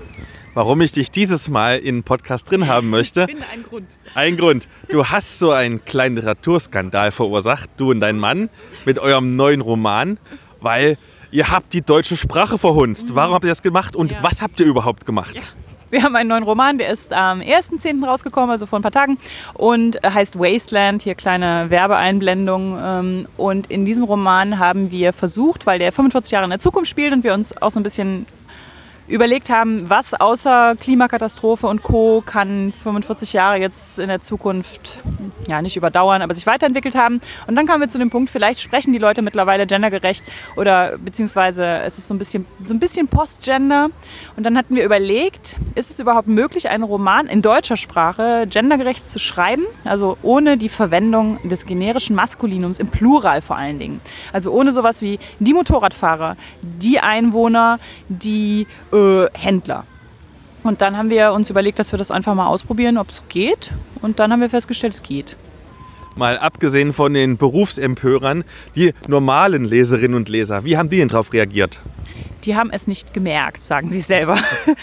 Warum ich dich dieses Mal in den Podcast drin haben möchte? Ich finde einen Grund. Ein Grund. Du hast so einen kleinen Literaturskandal verursacht, du und dein Mann, mit eurem neuen Roman, weil ihr habt die deutsche Sprache verhunzt. Warum habt ihr das gemacht und was habt ihr überhaupt gemacht? Ja. Wir haben einen neuen Roman, der ist am 1.10. rausgekommen, also vor ein paar Tagen, und heißt Wasteland, hier kleine Werbeeinblendung. Und in diesem Roman haben wir versucht, weil der 45 Jahre in der Zukunft spielt und wir uns auch so ein bisschen überlegt haben, was außer Klimakatastrophe und Co. kann 45 Jahre jetzt in der Zukunft nicht überdauern, aber sich weiterentwickelt haben. Und dann kamen wir zu dem Punkt, vielleicht sprechen die Leute mittlerweile gendergerecht oder beziehungsweise es ist so ein bisschen Postgender. Und dann hatten wir überlegt, ist es überhaupt möglich, einen Roman in deutscher Sprache gendergerecht zu schreiben? Also ohne die Verwendung des generischen Maskulinums, im Plural vor allen Dingen. Also ohne sowas wie die Motorradfahrer, die Einwohner, die Händler. Und dann haben wir uns überlegt, dass wir das einfach mal ausprobieren, ob es geht. Und dann haben wir festgestellt, es geht. Mal abgesehen von den Berufsempörern, die normalen Leserinnen und Leser, wie haben die denn darauf reagiert? Die haben es nicht gemerkt, sagen sie selber.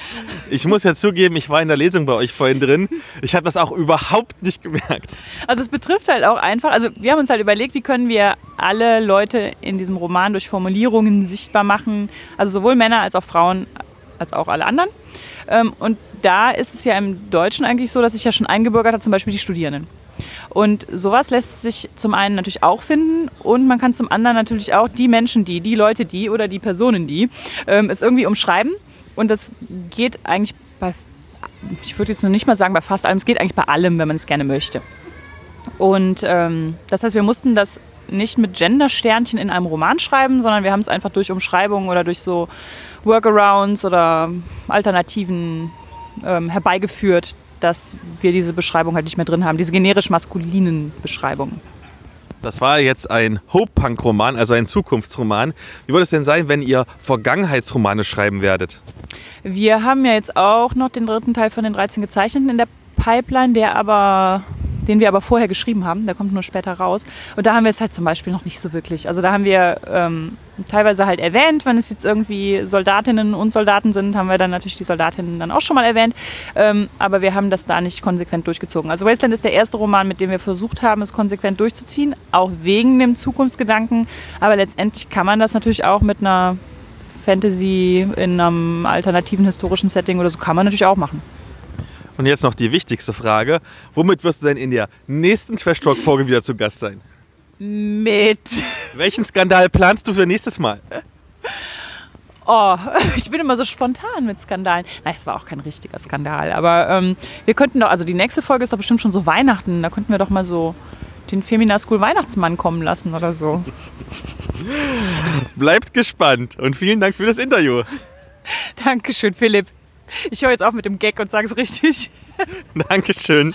Ich muss ja zugeben, ich war in der Lesung bei euch vorhin drin. Ich habe das auch überhaupt nicht gemerkt. Also es betrifft halt auch einfach, also wir haben uns halt überlegt, wie können wir alle Leute in diesem Roman durch Formulierungen sichtbar machen. Also sowohl Männer als auch Frauen, als auch alle anderen. Und da ist es ja im Deutschen eigentlich so, dass sich ja schon eingebürgert hat, zum Beispiel die Studierenden. Und sowas lässt sich zum einen natürlich auch finden und man kann zum anderen natürlich auch die Menschen, die Leute, die oder die Personen, die es irgendwie umschreiben. Und das geht eigentlich bei ich würde jetzt noch nicht mal sagen bei fast allem, es geht eigentlich bei allem, wenn man es gerne möchte. Und das heißt, wir mussten das nicht mit Gender-Sternchen in einem Roman schreiben, sondern wir haben es einfach durch Umschreibungen oder durch so Workarounds oder Alternativen herbeigeführt, dass wir diese Beschreibung halt nicht mehr drin haben, diese generisch maskulinen Beschreibungen. Das war jetzt ein Hope-Punk-Roman, also ein Zukunftsroman. Wie wird es denn sein, wenn ihr Vergangenheitsromane schreiben werdet? Wir haben ja jetzt auch noch den 3. Teil von den 13 Gezeichneten in der Pipeline, den wir aber vorher geschrieben haben, der kommt nur später raus. Und da haben wir es halt zum Beispiel noch nicht so wirklich. Also da haben wir teilweise halt erwähnt, wenn es jetzt irgendwie Soldatinnen und Soldaten sind, haben wir dann natürlich die Soldatinnen dann auch schon mal erwähnt. Aber wir haben das da nicht konsequent durchgezogen. Also Wasteland ist der erste Roman, mit dem wir versucht haben, es konsequent durchzuziehen, auch wegen dem Zukunftsgedanken. Aber letztendlich kann man das natürlich auch mit einer Fantasy in einem alternativen historischen Setting oder so, kann man natürlich auch machen. Und jetzt noch die wichtigste Frage. Womit wirst du denn in der nächsten Trash-Talk-Folge wieder zu Gast sein? Mit. Welchen Skandal planst du für nächstes Mal? Oh, ich bin immer so spontan mit Skandalen. Nein, es war auch kein richtiger Skandal. Aber wir könnten doch, also die nächste Folge ist doch bestimmt schon so Weihnachten. Da könnten wir doch mal so den Femina School Weihnachtsmann kommen lassen oder so. Bleibt gespannt und vielen Dank für das Interview. Dankeschön, Philipp. Ich höre jetzt auf mit dem Gag und sage es richtig. Dankeschön.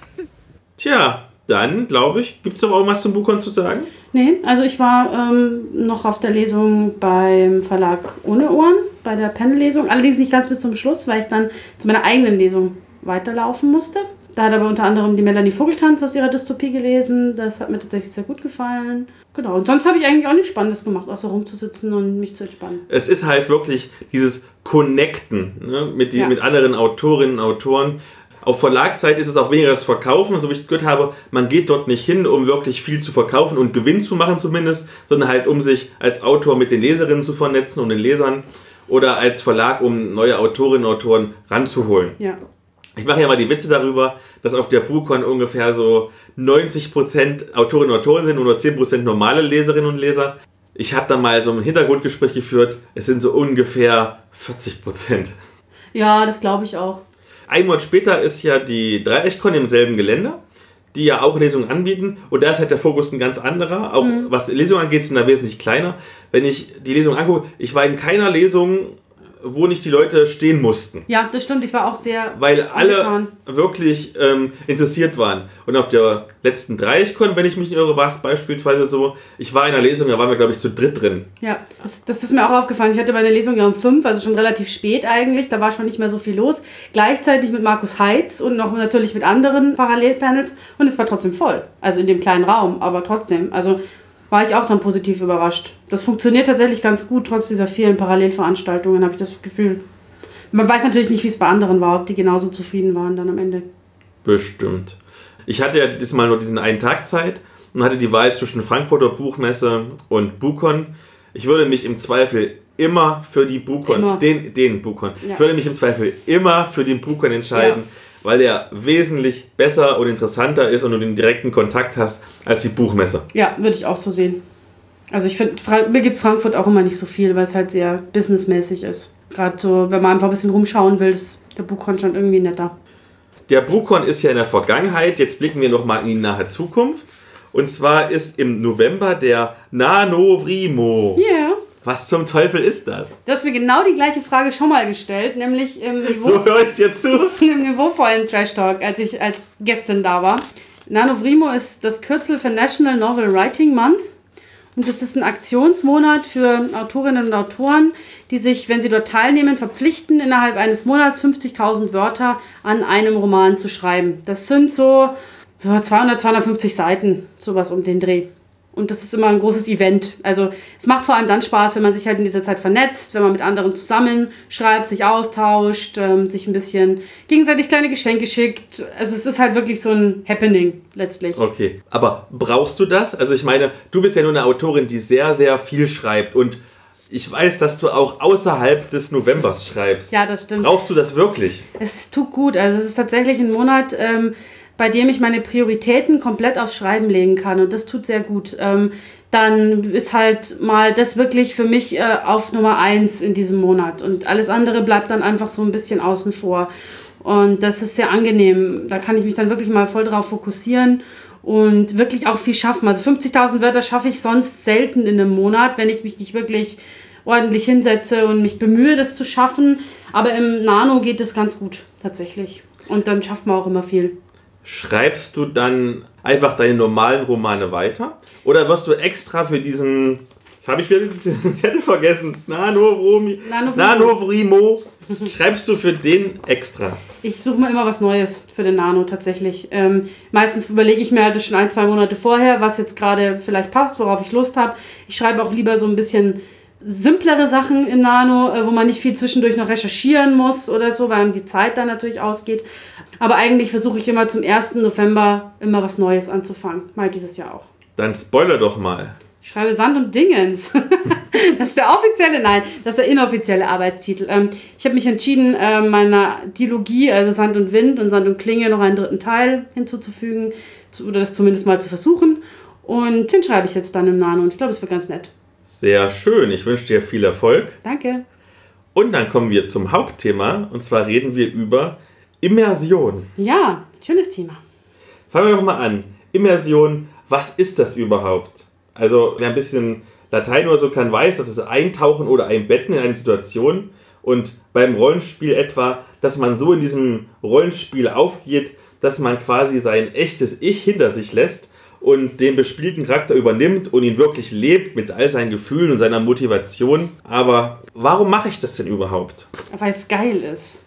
Tja, dann glaube ich, gibt es noch irgendwas zum Buchhorn zu sagen? Nee, also ich war noch auf der Lesung beim Verlag Ohne Ohren, bei der Panel-Lesung. Allerdings nicht ganz bis zum Schluss, weil ich dann zu meiner eigenen Lesung weiterlaufen musste. Da hat aber unter anderem die Melanie Vogeltanz aus ihrer Dystopie gelesen. Das hat mir tatsächlich sehr gut gefallen. Genau, und sonst habe ich eigentlich auch nichts Spannendes gemacht, außer rumzusitzen und mich zu entspannen. Es ist halt wirklich dieses Connecten, ne, mit anderen Autorinnen und Autoren. Auf Verlagsseite ist es auch weniger das Verkaufen, so wie ich es gehört habe. Man geht dort nicht hin, um wirklich viel zu verkaufen und Gewinn zu machen zumindest, sondern halt um sich als Autor mit den Leserinnen zu vernetzen und den Lesern oder als Verlag, um neue Autorinnen und Autoren ranzuholen. Ja. Ich mache ja mal die Witze darüber, dass auf der BuchCon ungefähr so 90% Autorinnen und Autoren sind und nur 10% normale Leserinnen und Leser. Ich habe dann mal so ein Hintergrundgespräch geführt. Es sind so ungefähr 40%. Ja, das glaube ich auch. Ein Monat später ist ja die Dreieckkon im selben Gelände, die ja auch Lesungen anbieten. Und da ist halt der Fokus ein ganz anderer. Auch was die Lesung angeht, sind da wesentlich kleiner. Wenn ich die Lesung angucke, ich war in keiner Lesung, wo nicht die Leute stehen mussten. Ja, das stimmt. Ich war auch sehr weil alle angetan. wirklich interessiert waren. Und auf der letzten Dreieckkon, wenn ich mich nicht irre, war es beispielsweise so, ich war in einer Lesung, da waren wir, glaube ich, zu dritt drin. Ja, das ist mir auch aufgefallen. Ich hatte bei der Lesung ja um 5, also schon relativ spät eigentlich. Da war schon nicht mehr so viel los. Gleichzeitig mit Markus Heitz und noch natürlich mit anderen Parallelpanels. Und es war trotzdem voll. Also in dem kleinen Raum, aber trotzdem. Also war ich auch dann positiv überrascht. Das funktioniert tatsächlich ganz gut, trotz dieser vielen Parallelveranstaltungen, habe ich das Gefühl. Man weiß natürlich nicht, wie es bei anderen war, ob die genauso zufrieden waren dann am Ende. Bestimmt. Ich hatte ja diesmal nur diesen einen Tag Zeit und hatte die Wahl zwischen Frankfurter Buchmesse und BuchCon. Ich würde mich im Zweifel immer für die BuchCon, den BuchCon, ich würde mich im Zweifel immer für den BuchCon entscheiden, weil der wesentlich besser und interessanter ist und du den direkten Kontakt hast als die Buchmesse. Ja, würde ich auch so sehen. Also ich finde, mir gibt Frankfurt auch immer nicht so viel, weil es halt sehr businessmäßig ist. Gerade so, wenn man einfach ein bisschen rumschauen will, ist der BuchCon schon irgendwie netter. Der BuchCon ist ja in der Vergangenheit, jetzt blicken wir nochmal in die nahe Zukunft. Und zwar ist im November der NaNoWriMo. Ja. Yeah. Was zum Teufel ist das? Du hast mir genau die gleiche Frage schon mal gestellt, nämlich im so höre ich dir zu. Im niveauvollen Trash Talk, als ich als Gästin da war. NaNoWriMo ist das Kürzel für National Novel Writing Month. Und das ist ein Aktionsmonat für Autorinnen und Autoren, die sich, wenn sie dort teilnehmen, verpflichten, innerhalb eines Monats 50.000 Wörter an einem Roman zu schreiben. Das sind so 200, 250 Seiten, sowas um den Dreh. Und das ist immer ein großes Event. Also es macht vor allem dann Spaß, wenn man sich halt in dieser Zeit vernetzt, wenn man mit anderen zusammen schreibt, sich austauscht, sich ein bisschen gegenseitig kleine Geschenke schickt. Also es ist halt wirklich so ein Happening letztlich. Okay, aber brauchst du das? Also ich meine, du bist ja nur eine Autorin, die sehr, sehr viel schreibt und ich weiß, dass du auch außerhalb des Novembers schreibst. Ja, das stimmt. Brauchst du das wirklich? Es tut gut. Also es ist tatsächlich ein Monat, bei dem ich meine Prioritäten komplett aufs Schreiben legen kann. Und das tut sehr gut. Dann ist halt mal das wirklich für mich auf Nummer 1 in diesem Monat. Und alles andere bleibt dann einfach so ein bisschen außen vor. Und das ist sehr angenehm. Da kann ich mich dann wirklich mal voll drauf fokussieren und wirklich auch viel schaffen. Also 50.000 Wörter schaffe ich sonst selten in einem Monat, wenn ich mich nicht wirklich ordentlich hinsetze und mich bemühe, das zu schaffen. Aber im Nano geht es ganz gut, tatsächlich. Und dann schafft man auch immer viel. Schreibst du dann einfach deine normalen Romane weiter? Oder wirst du extra für diesen, jetzt habe ich wieder diesen Zettel vergessen, Nanovrimo, schreibst du für den extra? Ich suche mir immer was Neues für den Nano tatsächlich. Meistens überlege ich mir halt schon 1-2 Monate vorher, was jetzt gerade vielleicht passt, worauf ich Lust habe. Ich schreibe auch lieber so ein bisschen simplere Sachen im Nano, wo man nicht viel zwischendurch noch recherchieren muss oder so, weil die Zeit dann natürlich ausgeht. Aber eigentlich versuche ich immer zum 1. November immer was Neues anzufangen. Mal dieses Jahr auch. Dann spoiler doch mal. Ich schreibe Sand und Dingens. Das ist der offizielle, nein, das ist der inoffizielle Arbeitstitel. Ich habe mich entschieden, meiner Dilogie, also Sand und Wind und Sand und Klinge, noch einen 3. Teil hinzuzufügen oder das zumindest mal zu versuchen. Und den schreibe ich jetzt dann im Nano und ich glaube, das wird ganz nett. Sehr schön, ich wünsche dir viel Erfolg. Danke. Und dann kommen wir zum Hauptthema und zwar reden wir über Immersion. Ja, schönes Thema. Fangen wir doch mal an. Immersion, was ist das überhaupt? Also wer ein bisschen Latein oder so kann, weiß, das ist Eintauchen oder Einbetten in eine Situation und beim Rollenspiel etwa, dass man so in diesem Rollenspiel aufgeht, dass man quasi sein echtes Ich hinter sich lässt und den bespielten Charakter übernimmt und ihn wirklich lebt mit all seinen Gefühlen und seiner Motivation. Aber warum mache ich das denn überhaupt? Weil es geil ist.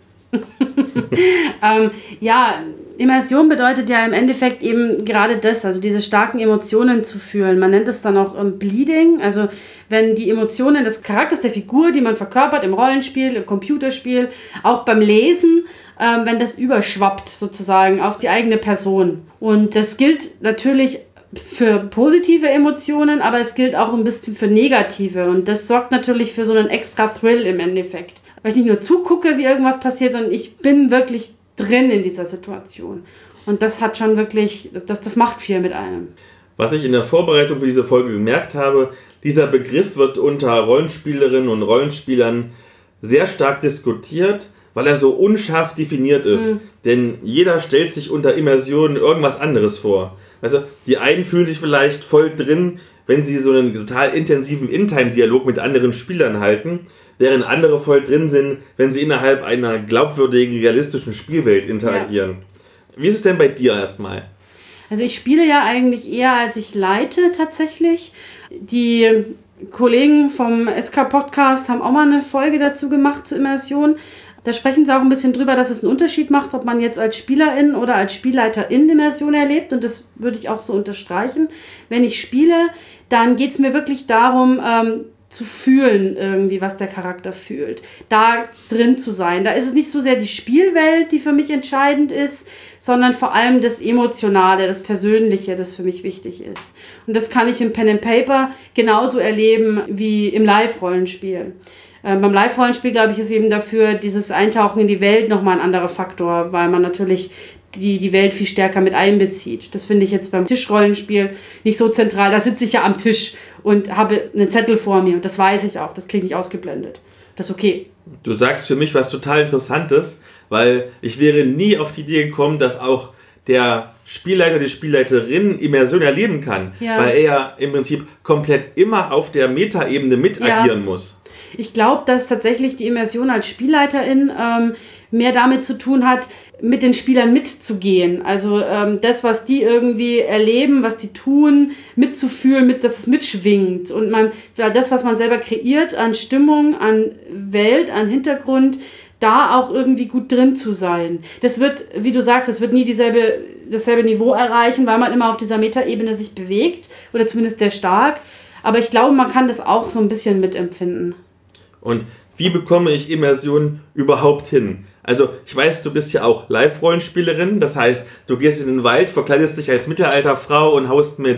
Ja, Immersion bedeutet ja im Endeffekt eben gerade das, also diese starken Emotionen zu fühlen. Man nennt es dann auch Bleeding, also wenn die Emotionen des Charakters, der Figur, die man verkörpert im Rollenspiel, im Computerspiel, auch beim Lesen, wenn das überschwappt sozusagen auf die eigene Person. Und das gilt natürlich für positive Emotionen, aber es gilt auch ein bisschen für negative. Und das sorgt natürlich für so einen extra Thrill im Endeffekt. Weil ich nicht nur zugucke, wie irgendwas passiert, sondern ich bin wirklich drin in dieser Situation. Und das hat schon wirklich, das macht viel mit einem. Was ich in der Vorbereitung für diese Folge gemerkt habe, dieser Begriff wird unter Rollenspielerinnen und Rollenspielern sehr stark diskutiert, weil er so unscharf definiert ist. Denn jeder stellt sich unter Immersion irgendwas anderes vor. Also die einen fühlen sich vielleicht voll drin, wenn sie so einen total intensiven In-Time-Dialog mit anderen Spielern halten, während andere voll drin sind, wenn sie innerhalb einer glaubwürdigen, realistischen Spielwelt interagieren. Ja. Wie ist es denn bei dir erstmal? Also ich spiele ja eigentlich eher, als ich leite tatsächlich. Die Kollegen vom SK-Podcast haben auch mal eine Folge dazu gemacht zur Immersion. Da sprechen sie auch ein bisschen drüber, dass es einen Unterschied macht, ob man jetzt als Spielerin oder als Spielleiterin Immersion erlebt. Und das würde ich auch so unterstreichen. Wenn ich spiele, dann geht es mir wirklich darum, zu fühlen irgendwie, was der Charakter fühlt. Da drin zu sein. Da ist es nicht so sehr die Spielwelt, die für mich entscheidend ist, sondern vor allem das Emotionale, das Persönliche, das für mich wichtig ist. Und das kann ich im Pen and Paper genauso erleben wie im Live-Rollenspiel. Beim Live-Rollenspiel, glaube ich, ist eben dafür dieses Eintauchen in die Welt nochmal ein anderer Faktor, weil man natürlich die Welt viel stärker mit einbezieht. Das finde ich jetzt beim Tischrollenspiel nicht so zentral. Da sitze ich ja am Tisch und habe einen Zettel vor mir und das weiß ich auch. Das kriege ich ausgeblendet. Das ist okay. Du sagst für mich was total Interessantes, weil ich wäre nie auf die Idee gekommen, dass auch der Spielleiter, die Spielleiterin Immersion erleben kann, weil er ja im Prinzip komplett immer auf der Metaebene mit agieren muss. Ich glaube, dass tatsächlich die Immersion als Spielleiterin mehr damit zu tun hat, mit den Spielern mitzugehen. Also das, was die irgendwie erleben, was die tun, mitzufühlen, dass es mitschwingt. Und das, was man selber kreiert an Stimmung, an Welt, an Hintergrund, da auch irgendwie gut drin zu sein. Das wird, wie du sagst, das wird nie dasselbe Niveau erreichen, weil man immer auf dieser Metaebene sich bewegt oder zumindest sehr stark. Aber ich glaube, man kann das auch so ein bisschen mitempfinden. Und wie bekomme ich Immersion überhaupt hin? Also ich weiß, du bist ja auch Live-Rollenspielerin, das heißt, du gehst in den Wald, verkleidest dich als Mittelalterfrau und haust mit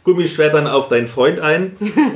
Gummischwertern auf deinen Freund ein.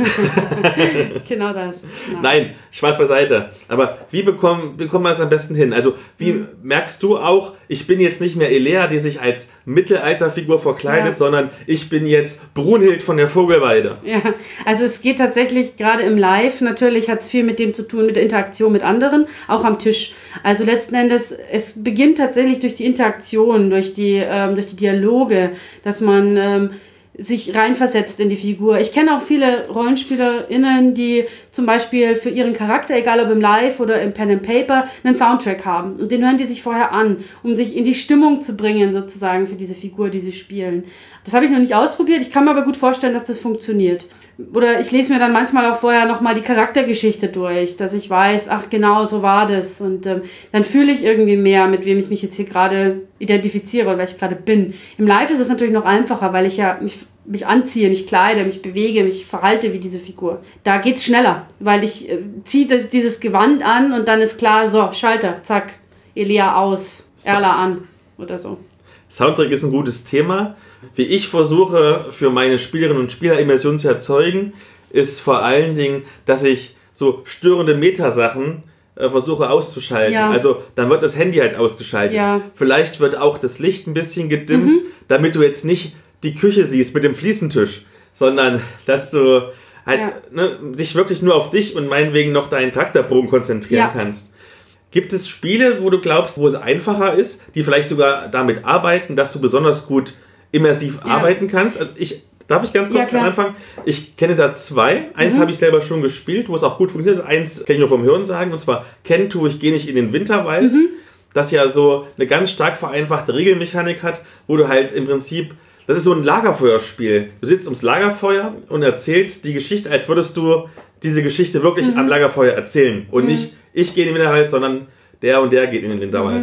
Genau das. Nein, Spaß beiseite. Aber wie bekommen wir das am besten hin? Also wie merkst du auch, ich bin jetzt nicht mehr Elea, die sich als Mittelalterfigur verkleidet, sondern ich bin jetzt Brunhild von der Vogelweide. Ja, also es geht tatsächlich gerade im Live, natürlich hat es viel mit dem zu tun, mit der Interaktion mit anderen, auch am Tisch. Also letzten Endes, es beginnt tatsächlich durch die Interaktion, durch die Dialoge, dass man sich reinversetzt in die Figur. Ich kenne auch viele RollenspielerInnen, die zum Beispiel für ihren Charakter, egal ob im Live oder im Pen and Paper, einen Soundtrack haben. Und den hören die sich vorher an, um sich in die Stimmung zu bringen, sozusagen, für diese Figur, die sie spielen. Das habe ich noch nicht ausprobiert, ich kann mir aber gut vorstellen, dass das funktioniert. Oder ich lese mir dann manchmal auch vorher nochmal die Charaktergeschichte durch, dass ich weiß, ach genau, so war das. Und dann fühle ich irgendwie mehr, mit wem ich mich jetzt hier gerade identifiziere oder wer ich gerade bin. Im Live ist es natürlich noch einfacher, weil ich ja mich anziehe, mich kleide, mich bewege, mich verhalte wie diese Figur. Da geht's schneller, weil ich ziehe dieses Gewand an und dann ist klar, so, Schalter, zack, Elea aus, Erla an oder so. Soundtrack ist ein gutes Thema. Wie ich versuche, für meine Spielerinnen und Spieler Immersion zu erzeugen, ist vor allen Dingen, dass ich so störende Metasachen versuche auszuschalten. Ja. Also dann wird das Handy halt ausgeschaltet. Ja. Vielleicht wird auch das Licht ein bisschen gedimmt, damit du jetzt nicht die Küche siehst mit dem Fliesentisch, sondern dass du halt dich wirklich nur auf dich und meinetwegen noch deinen Charakterbogen konzentrieren kannst. Gibt es Spiele, wo du glaubst, wo es einfacher ist, die vielleicht sogar damit arbeiten, dass du besonders gut immersiv arbeiten kannst? Also darf ich ganz kurz am Anfang? Ich kenne da 2. Eins habe ich selber schon gespielt, wo es auch gut funktioniert. Eins kenne ich nur vom Hören sagen, und zwar ich gehe nicht in den Winterwald. Das ja so eine ganz stark vereinfachte Regelmechanik hat, wo du halt im Prinzip, das ist so ein Lagerfeuerspiel. Du sitzt ums Lagerfeuer und erzählst die Geschichte, als würdest du diese Geschichte wirklich am Lagerfeuer erzählen. Und nicht, ich gehe in den Winterwald, sondern der und der geht in den Winterwald.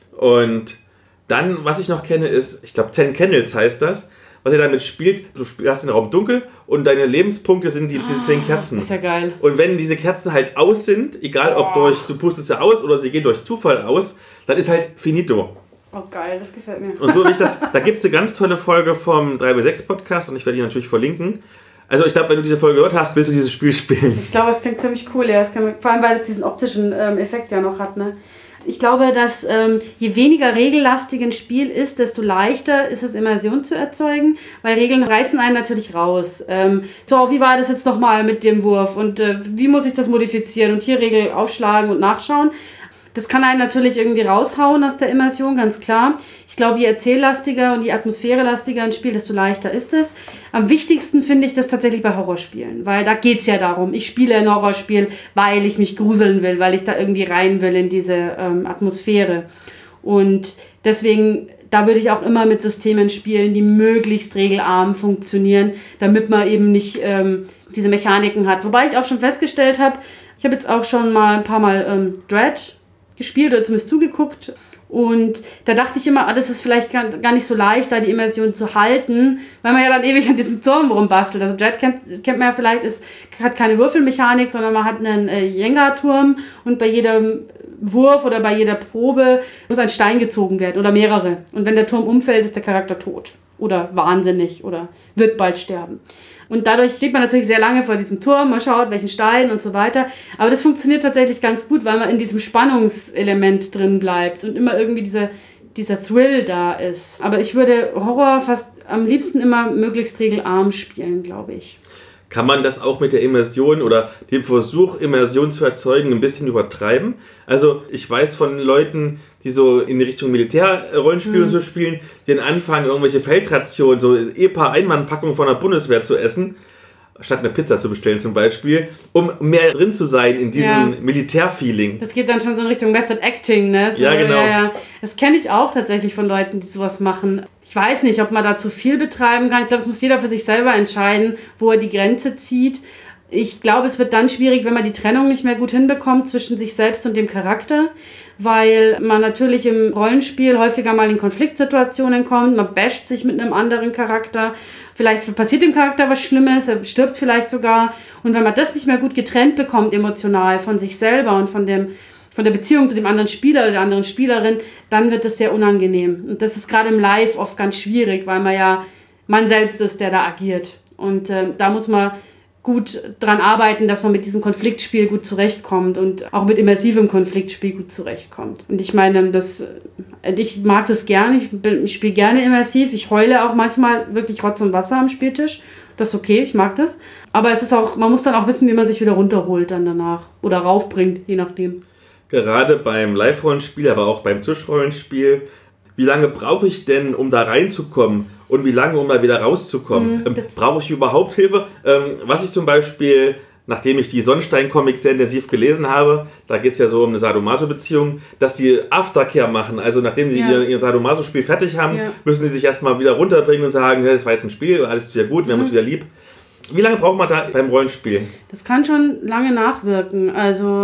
Und dann, was ich noch kenne, ist, ich glaube 10 Candles heißt das, was ihr damit spielt, du hast den Raum dunkel und deine Lebenspunkte sind die 10 Kerzen. Das ist ja geil. Und wenn diese Kerzen halt aus sind, egal ob du pustest sie aus oder sie gehen durch Zufall aus, dann ist halt finito. Oh geil, das gefällt mir. Und so da gibt es eine ganz tolle Folge vom 3W6 Podcast und ich werde die natürlich verlinken. Also ich glaube, wenn du diese Folge gehört hast, willst du dieses Spiel spielen. Ich glaube, es klingt ziemlich cool, ja. Vor allem, weil es diesen optischen Effekt ja noch hat, ne? Ich glaube, dass je weniger regellastig ein Spiel ist, desto leichter ist es, Immersion zu erzeugen, weil Regeln reißen einen natürlich raus. Wie war das jetzt nochmal mit dem Wurf und wie muss ich das modifizieren und hier Regel aufschlagen und nachschauen. Das kann einen natürlich irgendwie raushauen aus der Immersion, ganz klar. Ich glaube, je erzähllastiger und je atmosphärelastiger ein Spiel, desto leichter ist es. Am wichtigsten finde ich das tatsächlich bei Horrorspielen, weil da geht es ja darum, ich spiele ein Horrorspiel, weil ich mich gruseln will, weil ich da irgendwie rein will in diese Atmosphäre. Und deswegen, da würde ich auch immer mit Systemen spielen, die möglichst regelarm funktionieren, damit man eben nicht diese Mechaniken hat. Wobei ich auch schon festgestellt habe, ich habe jetzt auch schon mal ein paar Mal Dread gespielt oder zumindest zugeguckt und da dachte ich immer, das ist vielleicht gar nicht so leicht, da die Immersion zu halten, weil man ja dann ewig an diesem Turm rumbastelt. Also Dread kennt man ja vielleicht, hat keine Würfelmechanik, sondern man hat einen Jenga-Turm und bei jedem Wurf oder bei jeder Probe muss ein Stein gezogen werden oder mehrere. Und wenn der Turm umfällt, ist der Charakter tot oder wahnsinnig oder wird bald sterben. Und dadurch steht man natürlich sehr lange vor diesem Turm, man schaut, welchen Stein und so weiter. Aber das funktioniert tatsächlich ganz gut, weil man in diesem Spannungselement drin bleibt und immer irgendwie dieser Thrill da ist. Aber ich würde Horror fast am liebsten immer möglichst regelarm spielen, glaube ich. Kann man das auch mit der Immersion oder dem Versuch, Immersion zu erzeugen, ein bisschen übertreiben? Also ich weiß von Leuten, die so in die Richtung Militärrollenspiele und so spielen, die dann anfangen, irgendwelche Feldrationen, so EPA-Einmannpackungen von der Bundeswehr zu essen, statt eine Pizza zu bestellen zum Beispiel, um mehr drin zu sein in diesem Militärfeeling. Das geht dann schon so in Richtung Method Acting, ne? So, ja, genau. Ja. Das kenne ich auch tatsächlich von Leuten, die sowas machen. Ich weiß nicht, ob man da zu viel betreiben kann. Ich glaube, das muss jeder für sich selber entscheiden, wo er die Grenze zieht. Ich glaube, es wird dann schwierig, wenn man die Trennung nicht mehr gut hinbekommt zwischen sich selbst und dem Charakter, weil man natürlich im Rollenspiel häufiger mal in Konfliktsituationen kommt, man basht sich mit einem anderen Charakter, vielleicht passiert dem Charakter was Schlimmes, er stirbt vielleicht sogar, und wenn man das nicht mehr gut getrennt bekommt emotional von sich selber und von der Beziehung zu dem anderen Spieler oder der anderen Spielerin, dann wird das sehr unangenehm. Und das ist gerade im Live oft ganz schwierig, weil man selbst ist, der da agiert. Und da muss man gut dran arbeiten, dass man mit diesem Konfliktspiel gut zurechtkommt und auch mit immersivem Konfliktspiel gut zurechtkommt. Und ich meine, ich mag das gerne, ich spiele gerne immersiv, ich heule auch manchmal wirklich Rotz und Wasser am Spieltisch. Das ist okay, ich mag das. Aber es ist auch, man muss dann auch wissen, wie man sich wieder runterholt dann danach oder raufbringt, je nachdem. Gerade beim Live-Rollenspiel, aber auch beim Tischrollenspiel, wie lange brauche ich denn, um da reinzukommen? Und wie lange, um mal wieder rauszukommen? Brauche ich überhaupt Hilfe? Was ich zum Beispiel, nachdem ich die Sonnenstein-Comics sehr intensiv gelesen habe, da geht es ja so um eine Sadomaso-Beziehung, dass die Aftercare machen. Also nachdem sie ihr Sadomaso-Spiel fertig haben, müssen sie sich erstmal wieder runterbringen und sagen, das war jetzt ein Spiel, alles ist wieder gut, wir haben uns wieder lieb. Wie lange braucht man da beim Rollenspiel? Das kann schon lange nachwirken. Also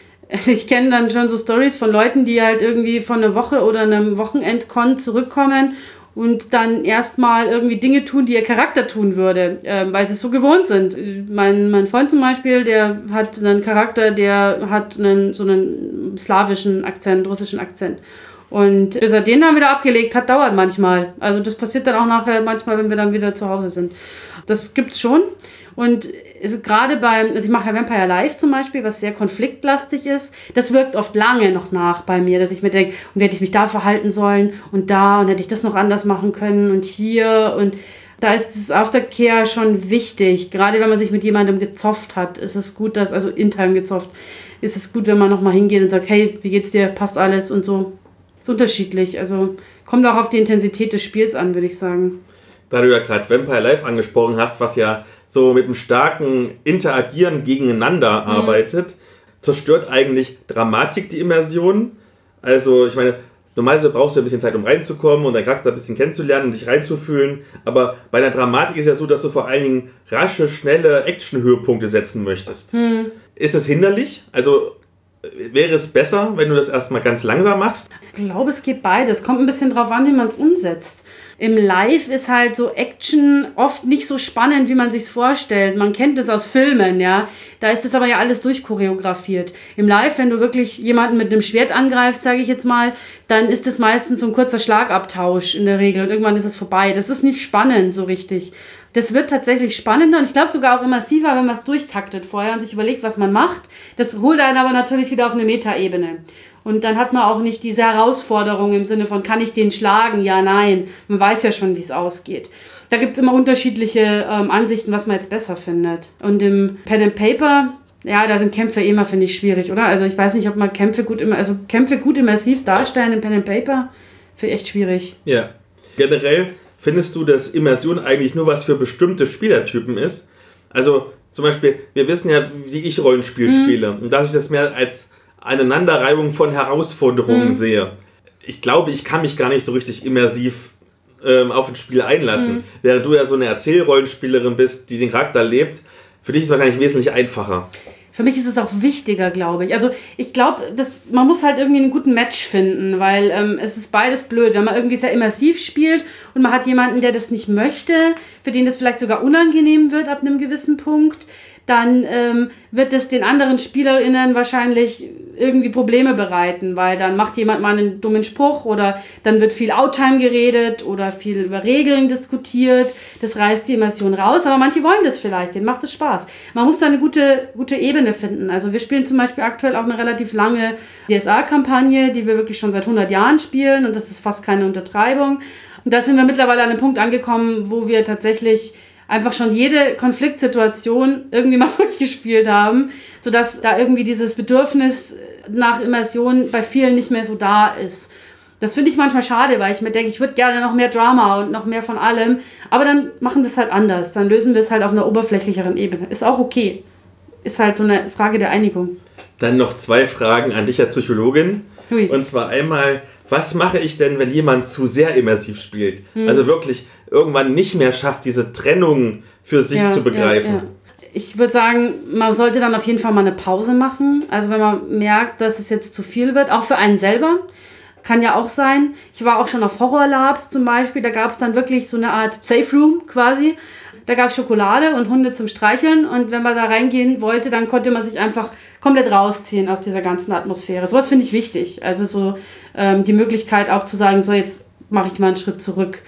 ich kenne dann schon so Storys von Leuten, die halt irgendwie von einer Woche oder einem Wochenendcon zurückkommen und dann erstmal irgendwie Dinge tun, die ihr Charakter tun würde, weil sie es so gewohnt sind. Mein Freund zum Beispiel, der hat einen Charakter, der hat so einen slawischen Akzent, russischen Akzent. Und bis er den dann wieder abgelegt hat, dauert manchmal. Also das passiert dann auch nachher manchmal, wenn wir dann wieder zu Hause sind. Das gibt's schon. Und gerade ich mache ja Vampire Live zum Beispiel, was sehr konfliktlastig ist, das wirkt oft lange noch nach bei mir, dass ich mir denke, und hätte ich mich da verhalten sollen und da und hätte ich das noch anders machen können und hier und da ist das Aftercare schon wichtig. Gerade wenn man sich mit jemandem gezofft hat, ist es gut, also intern gezofft, ist es gut, wenn man nochmal hingeht und sagt, hey, wie geht's dir, passt alles und so. Ist unterschiedlich, also kommt auch auf die Intensität des Spiels an, würde ich sagen. Da du ja gerade Vampire Live angesprochen hast, was ja so mit einem starken Interagieren gegeneinander arbeitet, zerstört eigentlich Dramatik die Immersion. Also ich meine, normalerweise brauchst du ein bisschen Zeit, um reinzukommen und deinen Charakter ein bisschen kennenzulernen und dich reinzufühlen. Aber bei der Dramatik ist ja so, dass du vor allen Dingen rasche, schnelle Action-Höhepunkte setzen möchtest. Ist es hinderlich? Also wäre es besser, wenn du das erstmal ganz langsam machst? Ich glaube, es geht beides. Kommt ein bisschen drauf an, wie man es umsetzt. Im Live ist halt so Action oft nicht so spannend, wie man sich's vorstellt. Man kennt das aus Filmen, ja. Da ist das aber ja alles durchchoreografiert. Im Live, wenn du wirklich jemanden mit einem Schwert angreifst, sage ich jetzt mal, dann ist das meistens so ein kurzer Schlagabtausch in der Regel. Und irgendwann ist es vorbei. Das ist nicht spannend so richtig. Das wird tatsächlich spannender und ich glaube sogar auch immersiver, wenn man es durchtaktet vorher und sich überlegt, was man macht. Das holt einen aber natürlich wieder auf eine Metaebene. Und dann hat man auch nicht diese Herausforderung im Sinne von, kann ich den schlagen? Ja, nein. Man weiß ja schon, wie es ausgeht. Da gibt es immer unterschiedliche Ansichten, was man jetzt besser findet. Und im Pen and Paper, ja, da sind Kämpfe immer, finde ich, schwierig, oder? Also ich weiß nicht, ob man Kämpfe gut immersiv darstellen im Pen and Paper, finde ich echt schwierig. Ja, generell findest du, dass Immersion eigentlich nur was für bestimmte Spielertypen ist? Also zum Beispiel, wir wissen ja, wie ich Rollenspiel spiele und dass ich das mehr als Aneinanderreibung von Herausforderungen sehe. Ich glaube, ich kann mich gar nicht so richtig immersiv auf ein Spiel einlassen. Während du ja so eine Erzählrollenspielerin bist, die den Charakter lebt, für dich ist es wahrscheinlich wesentlich einfacher. Für mich ist es auch wichtiger, glaube ich. Also ich glaube, man muss halt irgendwie einen guten Match finden, weil es ist beides blöd. Wenn man irgendwie sehr immersiv spielt und man hat jemanden, der das nicht möchte, für den das vielleicht sogar unangenehm wird ab einem gewissen Punkt, dann wird es den anderen SpielerInnen wahrscheinlich irgendwie Probleme bereiten, weil dann macht jemand mal einen dummen Spruch oder dann wird viel Outtime geredet oder viel über Regeln diskutiert. Das reißt die Immersion raus, aber manche wollen das vielleicht, denen macht es Spaß. Man muss da eine gute Ebene finden. Also wir spielen zum Beispiel aktuell auch eine relativ lange DSA-Kampagne, die wir wirklich schon seit 100 Jahren spielen und das ist fast keine Untertreibung. Und da sind wir mittlerweile an einem Punkt angekommen, wo wir tatsächlich einfach schon jede Konfliktsituation irgendwie mal durchgespielt haben, sodass da irgendwie dieses Bedürfnis nach Immersion bei vielen nicht mehr so da ist. Das finde ich manchmal schade, weil ich mir denke, ich würde gerne noch mehr Drama und noch mehr von allem, aber dann machen wir es halt anders. Dann lösen wir es halt auf einer oberflächlicheren Ebene. Ist auch okay. Ist halt so eine Frage der Einigung. Dann noch 2 Fragen an dich als Psychologin. Hui. Und zwar einmal, was mache ich denn, wenn jemand zu sehr immersiv spielt? Also wirklich irgendwann nicht mehr schafft, diese Trennung für sich zu begreifen. Ja. Ich würde sagen, man sollte dann auf jeden Fall mal eine Pause machen. Also wenn man merkt, dass es jetzt zu viel wird, auch für einen selber. Kann ja auch sein. Ich war auch schon auf Horror Labs zum Beispiel. Da gab es dann wirklich so eine Art Safe Room quasi. Da gab es Schokolade und Hunde zum Streicheln. Und wenn man da reingehen wollte, dann konnte man sich einfach komplett rausziehen aus dieser ganzen Atmosphäre. Sowas finde ich wichtig. Also so die Möglichkeit auch zu sagen, so jetzt mache ich mal einen Schritt zurück.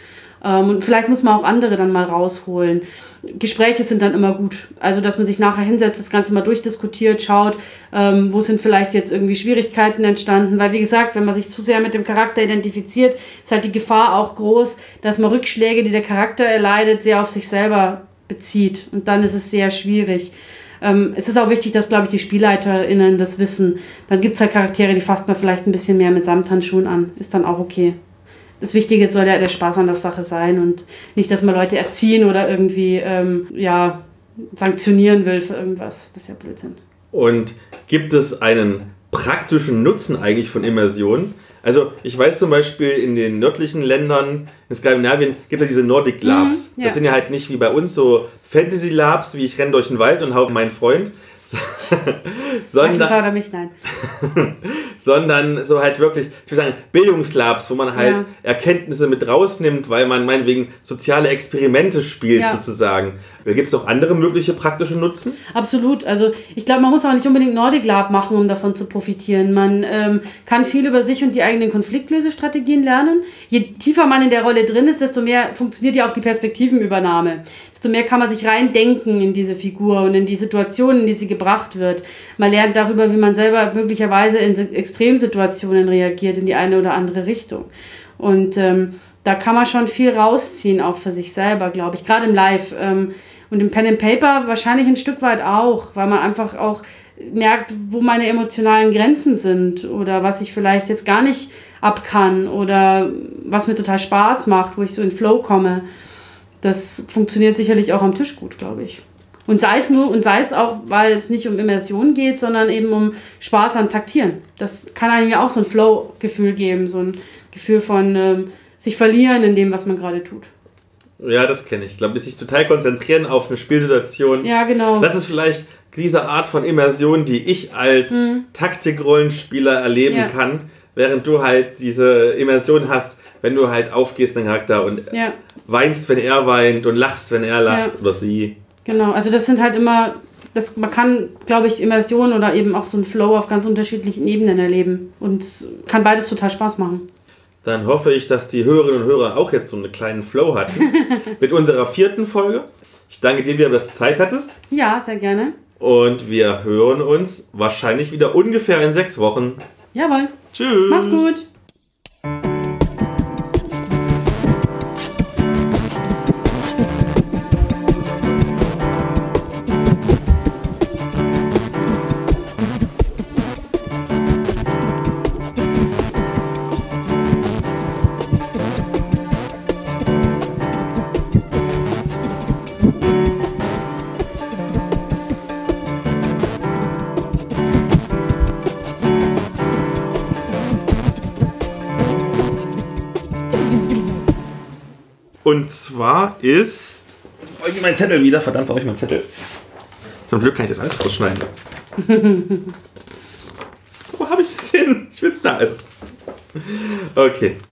Und vielleicht muss man auch andere dann mal rausholen. Gespräche sind dann immer gut. Also, dass man sich nachher hinsetzt, das Ganze mal durchdiskutiert, schaut, wo sind vielleicht jetzt irgendwie Schwierigkeiten entstanden. Weil, wie gesagt, wenn man sich zu sehr mit dem Charakter identifiziert, ist halt die Gefahr auch groß, dass man Rückschläge, die der Charakter erleidet, sehr auf sich selber bezieht. Und dann ist es sehr schwierig. Es ist auch wichtig, dass, glaube ich, die SpielleiterInnen das wissen. Dann gibt es halt Charaktere, die fasst man vielleicht ein bisschen mehr mit Samthandschuhen an. Ist dann auch okay. Das Wichtige soll ja der Spaß an der Sache sein und nicht, dass man Leute erziehen oder irgendwie sanktionieren will für irgendwas. Das ist ja Blödsinn. Und gibt es einen praktischen Nutzen eigentlich von Immersion? Also ich weiß zum Beispiel, in den nördlichen Ländern, in Skandinavien, gibt es diese Nordic Labs. Das sind ja halt nicht wie bei uns so Fantasy Labs, wie ich renne durch den Wald und hau meinen Freund. sondern so halt wirklich, ich würde sagen, Bildungslabs, wo man halt Erkenntnisse mit rausnimmt, weil man meinetwegen soziale Experimente spielt sozusagen. Gibt es noch andere mögliche praktische Nutzen? Absolut. Also ich glaube, man muss auch nicht unbedingt Nordic Lab machen, um davon zu profitieren. Man kann viel über sich und die eigenen Konfliktlösestrategien lernen. Je tiefer man in der Rolle drin ist, desto mehr funktioniert ja auch die Perspektivenübernahme. Desto mehr kann man sich reindenken in diese Figur und in die Situationen, in die sie gebracht wird. Man lernt darüber, wie man selber möglicherweise in Extremsituationen reagiert, in die eine oder andere Richtung. Und da kann man schon viel rausziehen, auch für sich selber, glaube ich. Gerade im Live. Und im Pen and Paper wahrscheinlich ein Stück weit auch, weil man einfach auch merkt, wo meine emotionalen Grenzen sind oder was ich vielleicht jetzt gar nicht ab kann oder was mir total Spaß macht, wo ich so in Flow komme. Das funktioniert sicherlich auch am Tisch gut, glaube ich. Und sei es auch, weil es nicht um Immersion geht, sondern eben um Spaß an Taktieren. Das kann einem ja auch so ein Flow-Gefühl geben, so ein Gefühl von sich verlieren in dem, was man gerade tut. Ja, das kenne ich. Ich glaube, sich total konzentrieren auf eine Spielsituation. Ja, genau. Das ist vielleicht diese Art von Immersion, die ich als Taktik-Rollenspieler erleben kann, während du halt diese Immersion hast, wenn du halt aufgehst in den Charakter und weinst, wenn er weint und lachst, wenn er lacht oder sie. Genau, also das sind halt immer, man kann, glaube ich, Immersion oder eben auch so einen Flow auf ganz unterschiedlichen Ebenen erleben und kann beides total Spaß machen. Dann hoffe ich, dass die Hörerinnen und Hörer auch jetzt so einen kleinen Flow hatten mit unserer 4. Folge. Ich danke dir wieder, dass du Zeit hattest. Ja, sehr gerne. Und wir hören uns wahrscheinlich wieder ungefähr in 6 Wochen. Jawohl. Tschüss. Macht's gut. Und zwar ist... Jetzt brauche ich meinen Zettel wieder. Verdammt, brauche ich meinen Zettel. Zum Glück kann ich das alles rausschneiden. Wo habe ich es hin? Ich will es da. Okay.